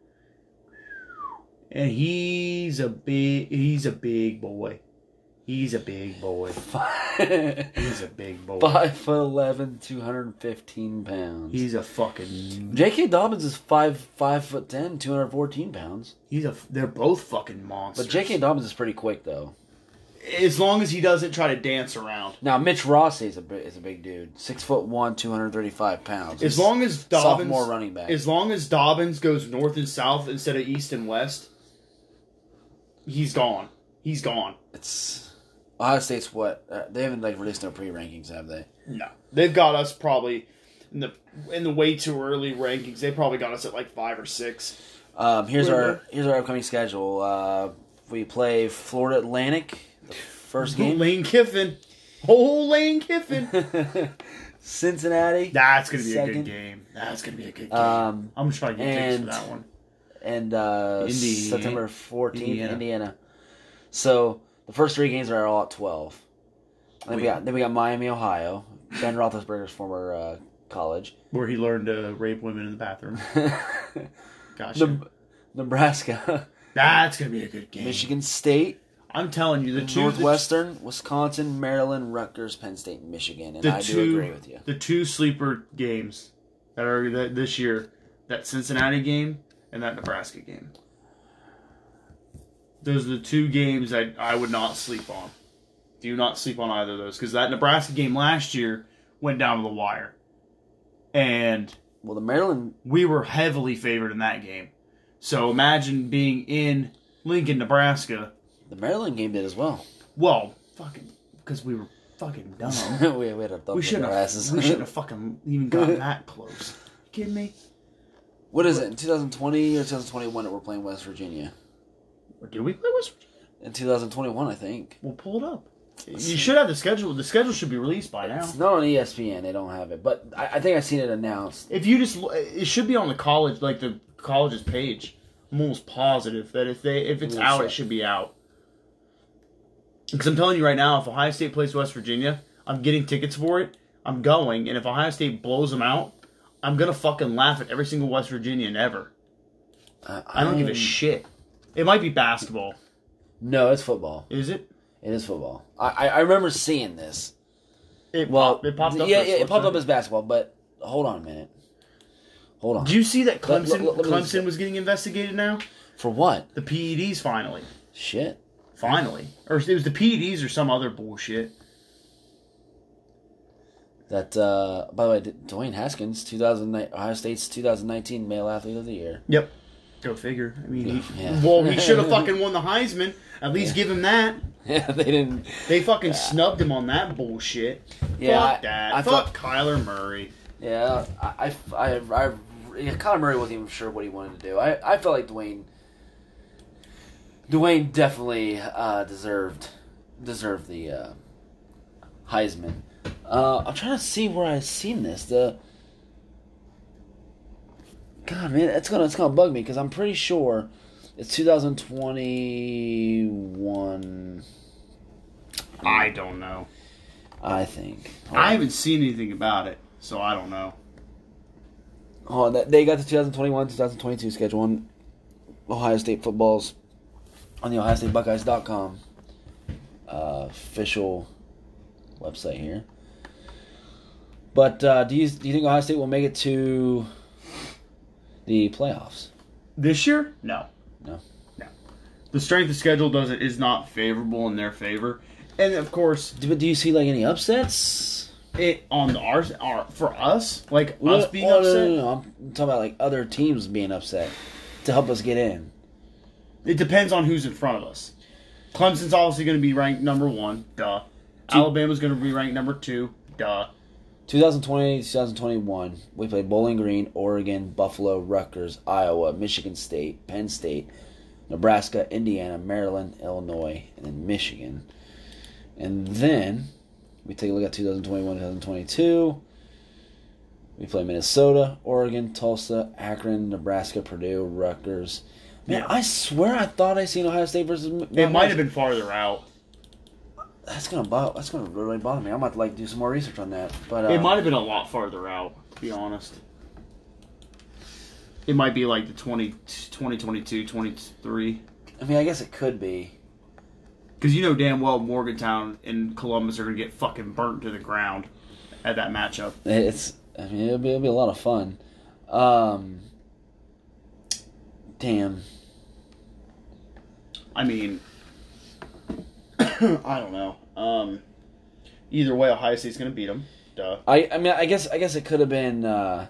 and he's a big he's a big boy. He's a big boy. He's a big boy. Five foot eleven, two hundred fifteen pounds. He's a fucking. J K. Dobbins is five five foot ten, two hundred fourteen pounds. He's a. They're both fucking monsters. But J K. Dobbins is pretty quick though. As long as he doesn't try to dance around. Now Mitch Rossi is a bi- is a big dude, six foot one, two hundred thirty five pounds. As He's long as Dobbins, sophomore running back. As long as Dobbins goes north and south instead of east and west, he's gone. He's gone. It's Ohio State's what uh, they haven't like released no pre rankings, have they? No, they've got us probably in the in the way too early rankings. They probably got us at like five or six. Um, here's Wait, our what? here's our upcoming schedule. Uh, we play Florida Atlantic, the first game. Lane Kiffin, oh Lane Kiffin, Cincinnati. that's gonna be a Second. good game. That's gonna be a good game. Um, I'm gonna try to get tickets for and- that one. and uh, Indy- September fourteenth, Indiana. Indiana. So the first three games are all at twelve. Then we Wait. got then we got Miami, Ohio, Ben Roethlisberger's former uh, college. Where he learned to rape women in the bathroom. Gotcha. Ne- Nebraska, That's gonna be a good game. Michigan State, I'm telling you, the two Northwestern, Wisconsin, Maryland, Rutgers, Penn State, and Michigan. And the I two, do agree with you. The two sleeper games that are that this year, that Cincinnati game and that Nebraska game. Those are the two games that I would not sleep on. Do not sleep on either of those because that Nebraska game last year went down to the wire, and Well, the Maryland, we were heavily favored in that game. So imagine being in Lincoln, Nebraska. the Maryland game did as well. Well, fucking because we were fucking dumb. we, we had a thump We in shouldn't our have. asses. We shouldn't have fucking even gotten that close. You kidding me? What is it in twenty twenty or twenty twenty-one that we're playing West Virginia? Or did we play West Virginia? In twenty twenty-one, I think. We'll pull it up. You should have the schedule. The schedule should be released by now. It's not on E S P N. They don't have it, but I, I think I've seen it announced. If you just, it should be on the college, like the college's page. I'm almost positive that if they, if it's Let me out, check. it should be out. Because I'm telling you right now, if Ohio State plays West Virginia, I'm getting tickets for it. I'm going, and if Ohio State blows them out, I'm gonna fucking laugh at every single West Virginian ever. Uh, I don't give a I'm- shit. It might be basketball. No, it's football. Is it? It is football. I, I, I remember seeing this. It Well, popped, it popped up. Yeah, on yeah, it popped Sportsnet. up as basketball, but hold on a minute. Hold on. Do you see that Let- Clemson let- let me just- Clemson was getting investigated now? For what? The P E Ds finally. Shit. Finally. Or it was the P E Ds or some other bullshit. That, uh, by the way, D- Dwayne Haskins, two thousand nine, Ohio State's twenty nineteen Male Athlete of the Year. Yep. Go figure. I mean, he, Yeah. well, he should have fucking won the Heisman. At least give him that. Yeah, they didn't. They fucking snubbed him on that bullshit. Yeah, Fuck I- that. I Fuck thought- Kyler Murray. Yeah, I, I, I, I yeah, Kyler Murray wasn't even sure what he wanted to do. I, I felt like Dwayne, Dwayne definitely uh, deserved deserved the uh, Heisman. Uh, I'm trying to see where I've seen this. The God, man, it's gonna it's gonna bug me because I'm pretty sure it's two thousand twenty-one. I don't know. I think. Hold I on. haven't seen anything about it, so I don't know. Oh, that- they got the twenty twenty-one twenty twenty-two schedule on Ohio State football's on the Ohio State Buckeyes dot com uh, official website here. But uh, do you do you think Ohio State will make it to the playoffs? This year? No. No. No. The strength of schedule doesn't is not favorable in their favor. And of course, Do, do you see like any upsets? it on ours our, for us, like No, us being oh, upset. No, no, no, I'm talking about like other teams being upset to help us get in. It depends on who's in front of us. Clemson's obviously going to be ranked number one. Duh. Two- Alabama's going to be ranked number two. Duh. twenty twenty, twenty twenty-one, we played Bowling Green, Oregon, Buffalo, Rutgers, Iowa, Michigan State, Penn State, Nebraska, Indiana, Maryland, Illinois, and then Michigan. And then we take a look at twenty twenty-one twenty twenty-two. We play Minnesota, Oregon, Tulsa, Akron, Nebraska, Purdue, Rutgers. Man, Yeah. I swear I thought I seen Ohio State versus. It might have been farther out. That's gonna bother. That's gonna really bother me. I'm about to like do some more research on that. But uh, It might have been a lot farther out, to be honest. It might be like the twenty, twenty twenty-two, twenty-three. I mean, I guess it could be. Because you know damn well Morgantown and Columbus are going to get fucking burnt to the ground at that matchup. It's. I mean, it'll be, it'll be a lot of fun. Um. Damn. I mean, I don't know. Um, either way, Ohio State's going to beat them. Duh. I. I mean, I guess. I guess it could have been. Uh,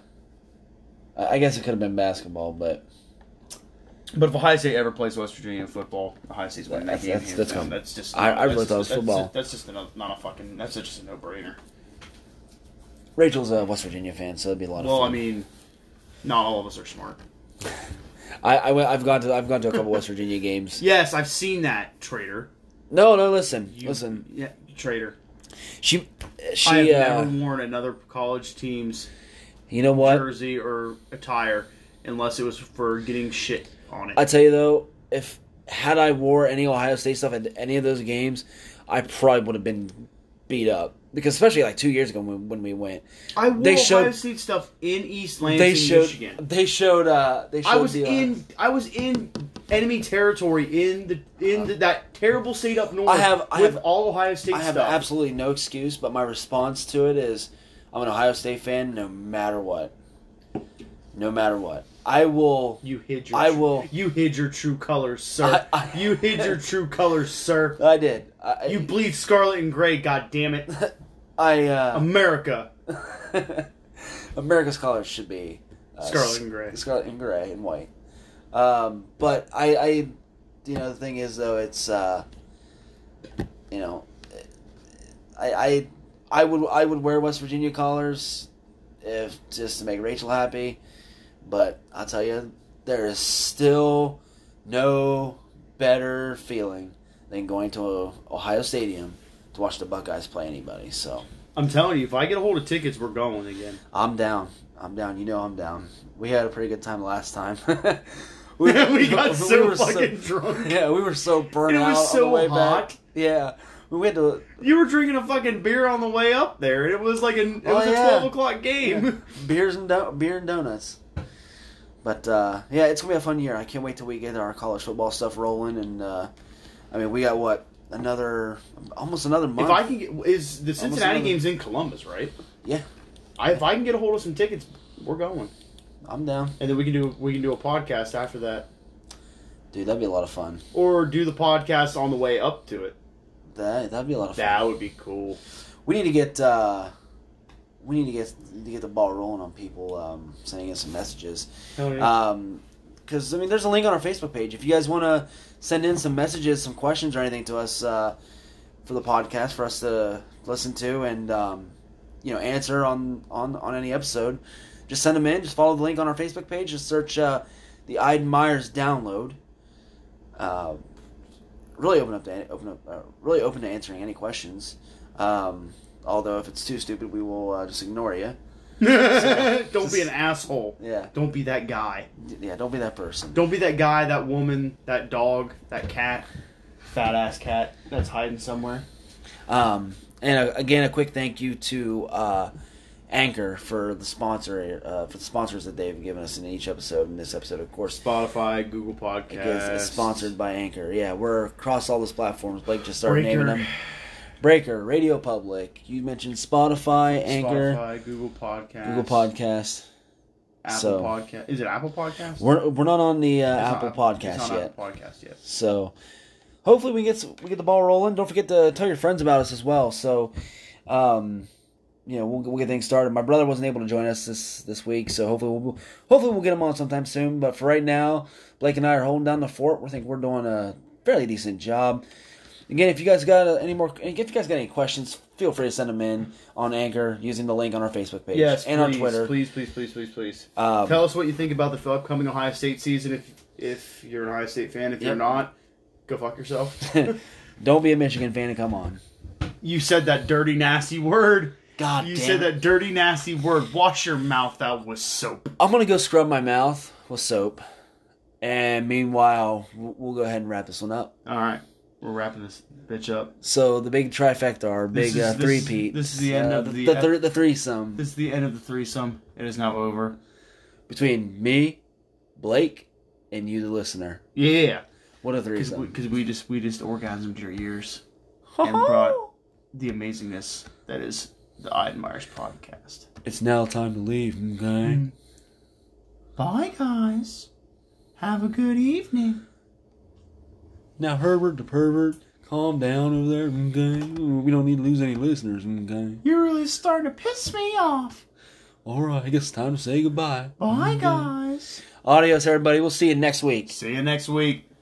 I guess it could have been basketball, but But if Ohio State ever plays West Virginia in football, Ohio State's winning that That's- game. that's- hands that's down. com- That's just. I- I really that's thought it was just- football. That's, that's just a, not a fucking. That's just a no-brainer. Rachel's a West Virginia fan, so it'd be a lot of Well, fun. I mean, not all of us are smart. I, I went, I've gone to I've gone to a couple West Virginia games. Yes, I've seen that, traitor. No, no, listen, You, listen. Yeah, traitor. She, I she, have uh, never worn another college team's you know what? jersey or attire unless it was for getting shit on it. I tell you though, if had I wore any Ohio State stuff at any of those games, I probably would have been beat up. Because especially like two years ago when, when we went, I wore they showed- Ohio State stuff in East Lansing, they showed Michigan. they showed uh they showed I was the, uh, in I was in enemy territory in the in the, that terrible state up north I have- I with have- all Ohio State I have stuff. absolutely no excuse, but my response to it is I'm an Ohio State fan no matter what. No matter what. I will You hid your I tru- will- You hid your true colors, sir. I- I- you hid your true colors, sir. I did. I, You bleed scarlet and gray, god damn it. I uh America. America's colors should be uh, Scarlet and gray. Scarlet and gray and white. Um, but I, I, you know, the thing is though, it's, uh, you know, I, I, I would, I would wear West Virginia colors if just to make Rachel happy. But I'll tell you, there is still no better feeling than going to a Ohio Stadium to watch the Buckeyes play anybody. So I'm telling you, if I get a hold of tickets, we're going again. I'm down. I'm down. You know I'm down. We had a pretty good time last time. we, we got we so were fucking drunk. Yeah, we were so burnt It was out so on the way hot. back. Yeah, we had to. You were drinking a fucking beer on the way up there. It was like an, it Oh, was a yeah. twelve o'clock game. Yeah. Beers and do- beer and donuts. But uh, yeah, it's gonna be a fun year. I can't wait till we get our college football stuff rolling. And uh, I mean, we got what another almost another month. If I can get is the Cincinnati another- game's in Columbus, right? Yeah, I, if I can get a hold of some tickets, we're going, I'm down, and then we can do we can do a podcast after that, dude. That'd be a lot of fun. or do the podcast on the way up to it. That that'd be a lot of fun. That would be cool. We need to get uh, we need to get to get the ball rolling on people um, sending us some messages. Hell yeah. Um, because I mean, there's a link on our Facebook page. If you guys want to send in some messages, some questions, or anything to us uh, for the podcast for us to listen to and um, you know answer on, on on any episode, just send them in. Just follow the link on our Facebook page. Just search uh, the Iden Myers download. Uh, really open up to open up uh, really open to answering any questions. Um, although if it's too stupid, we will uh, just ignore you. Don't be an asshole. Yeah, Don't be that guy. yeah. Don't be that person. Don't be that guy, that woman, that dog, that cat, fat ass cat that's hiding somewhere. Um, and uh, again, a quick thank you to uh, Anchor for the sponsor uh, for the sponsors that they've given us in each episode. In this episode, of course, Spotify, Google it Podcasts. is sponsored by Anchor. Yeah, we're across all those platforms. Blake just started Breaker. naming them. Breaker, Radio Public. You mentioned Spotify, Anchor, Spotify, Google Podcasts, Google Podcast. Apple So- Podcast. Is it Apple Podcast? We're we're not on the uh, It's not Apple It's Podcast not yet. Apple Podcast yet. So hopefully we get some, we get the ball rolling. Don't forget to tell your friends about us as well. So, um, you know, we'll, we'll get things started. My brother wasn't able to join us this, this week, so hopefully we'll hopefully we'll get him on sometime soon. But for right now, Blake and I are holding down the fort. We think we're doing a fairly decent job. Again, if you guys got uh, any more, if you guys got any questions, feel free to send them in on Anchor using the link on our Facebook page Yes, and please, on Twitter. Please, please, please, please, please. Um, Tell us what you think about the upcoming Ohio State season. If if you're an Ohio State fan, if you're Yep. not, go fuck yourself. Don't be a Michigan fan and come on. You said that dirty, nasty word. God You damn said it. that dirty, nasty word. Wash your mouth out with soap. I'm going to go scrub my mouth with soap. And meanwhile, we'll we'll go ahead and wrap this one up. All right. We're wrapping this bitch up. So the big trifecta, our This big is- uh, this- three-peat. this is the end uh, of the the, ep- thir- the threesome This is the end of the threesome. It is now over. between me, Blake, and you, the listener. Yeah. What a Because threesome! we, 'cause we just we just orgasmed your ears and brought the amazingness that is the Iden Myers podcast. It's now time to leave. Okay. Bye, guys. Have a good evening. Now, Herbert the pervert, calm down over there. Okay. We don't need to lose any listeners. Okay. You're really starting to piss me off. All right. I guess it's time to say goodbye. Bye, Okay. guys. Adios, everybody. We'll see you next week. See you next week.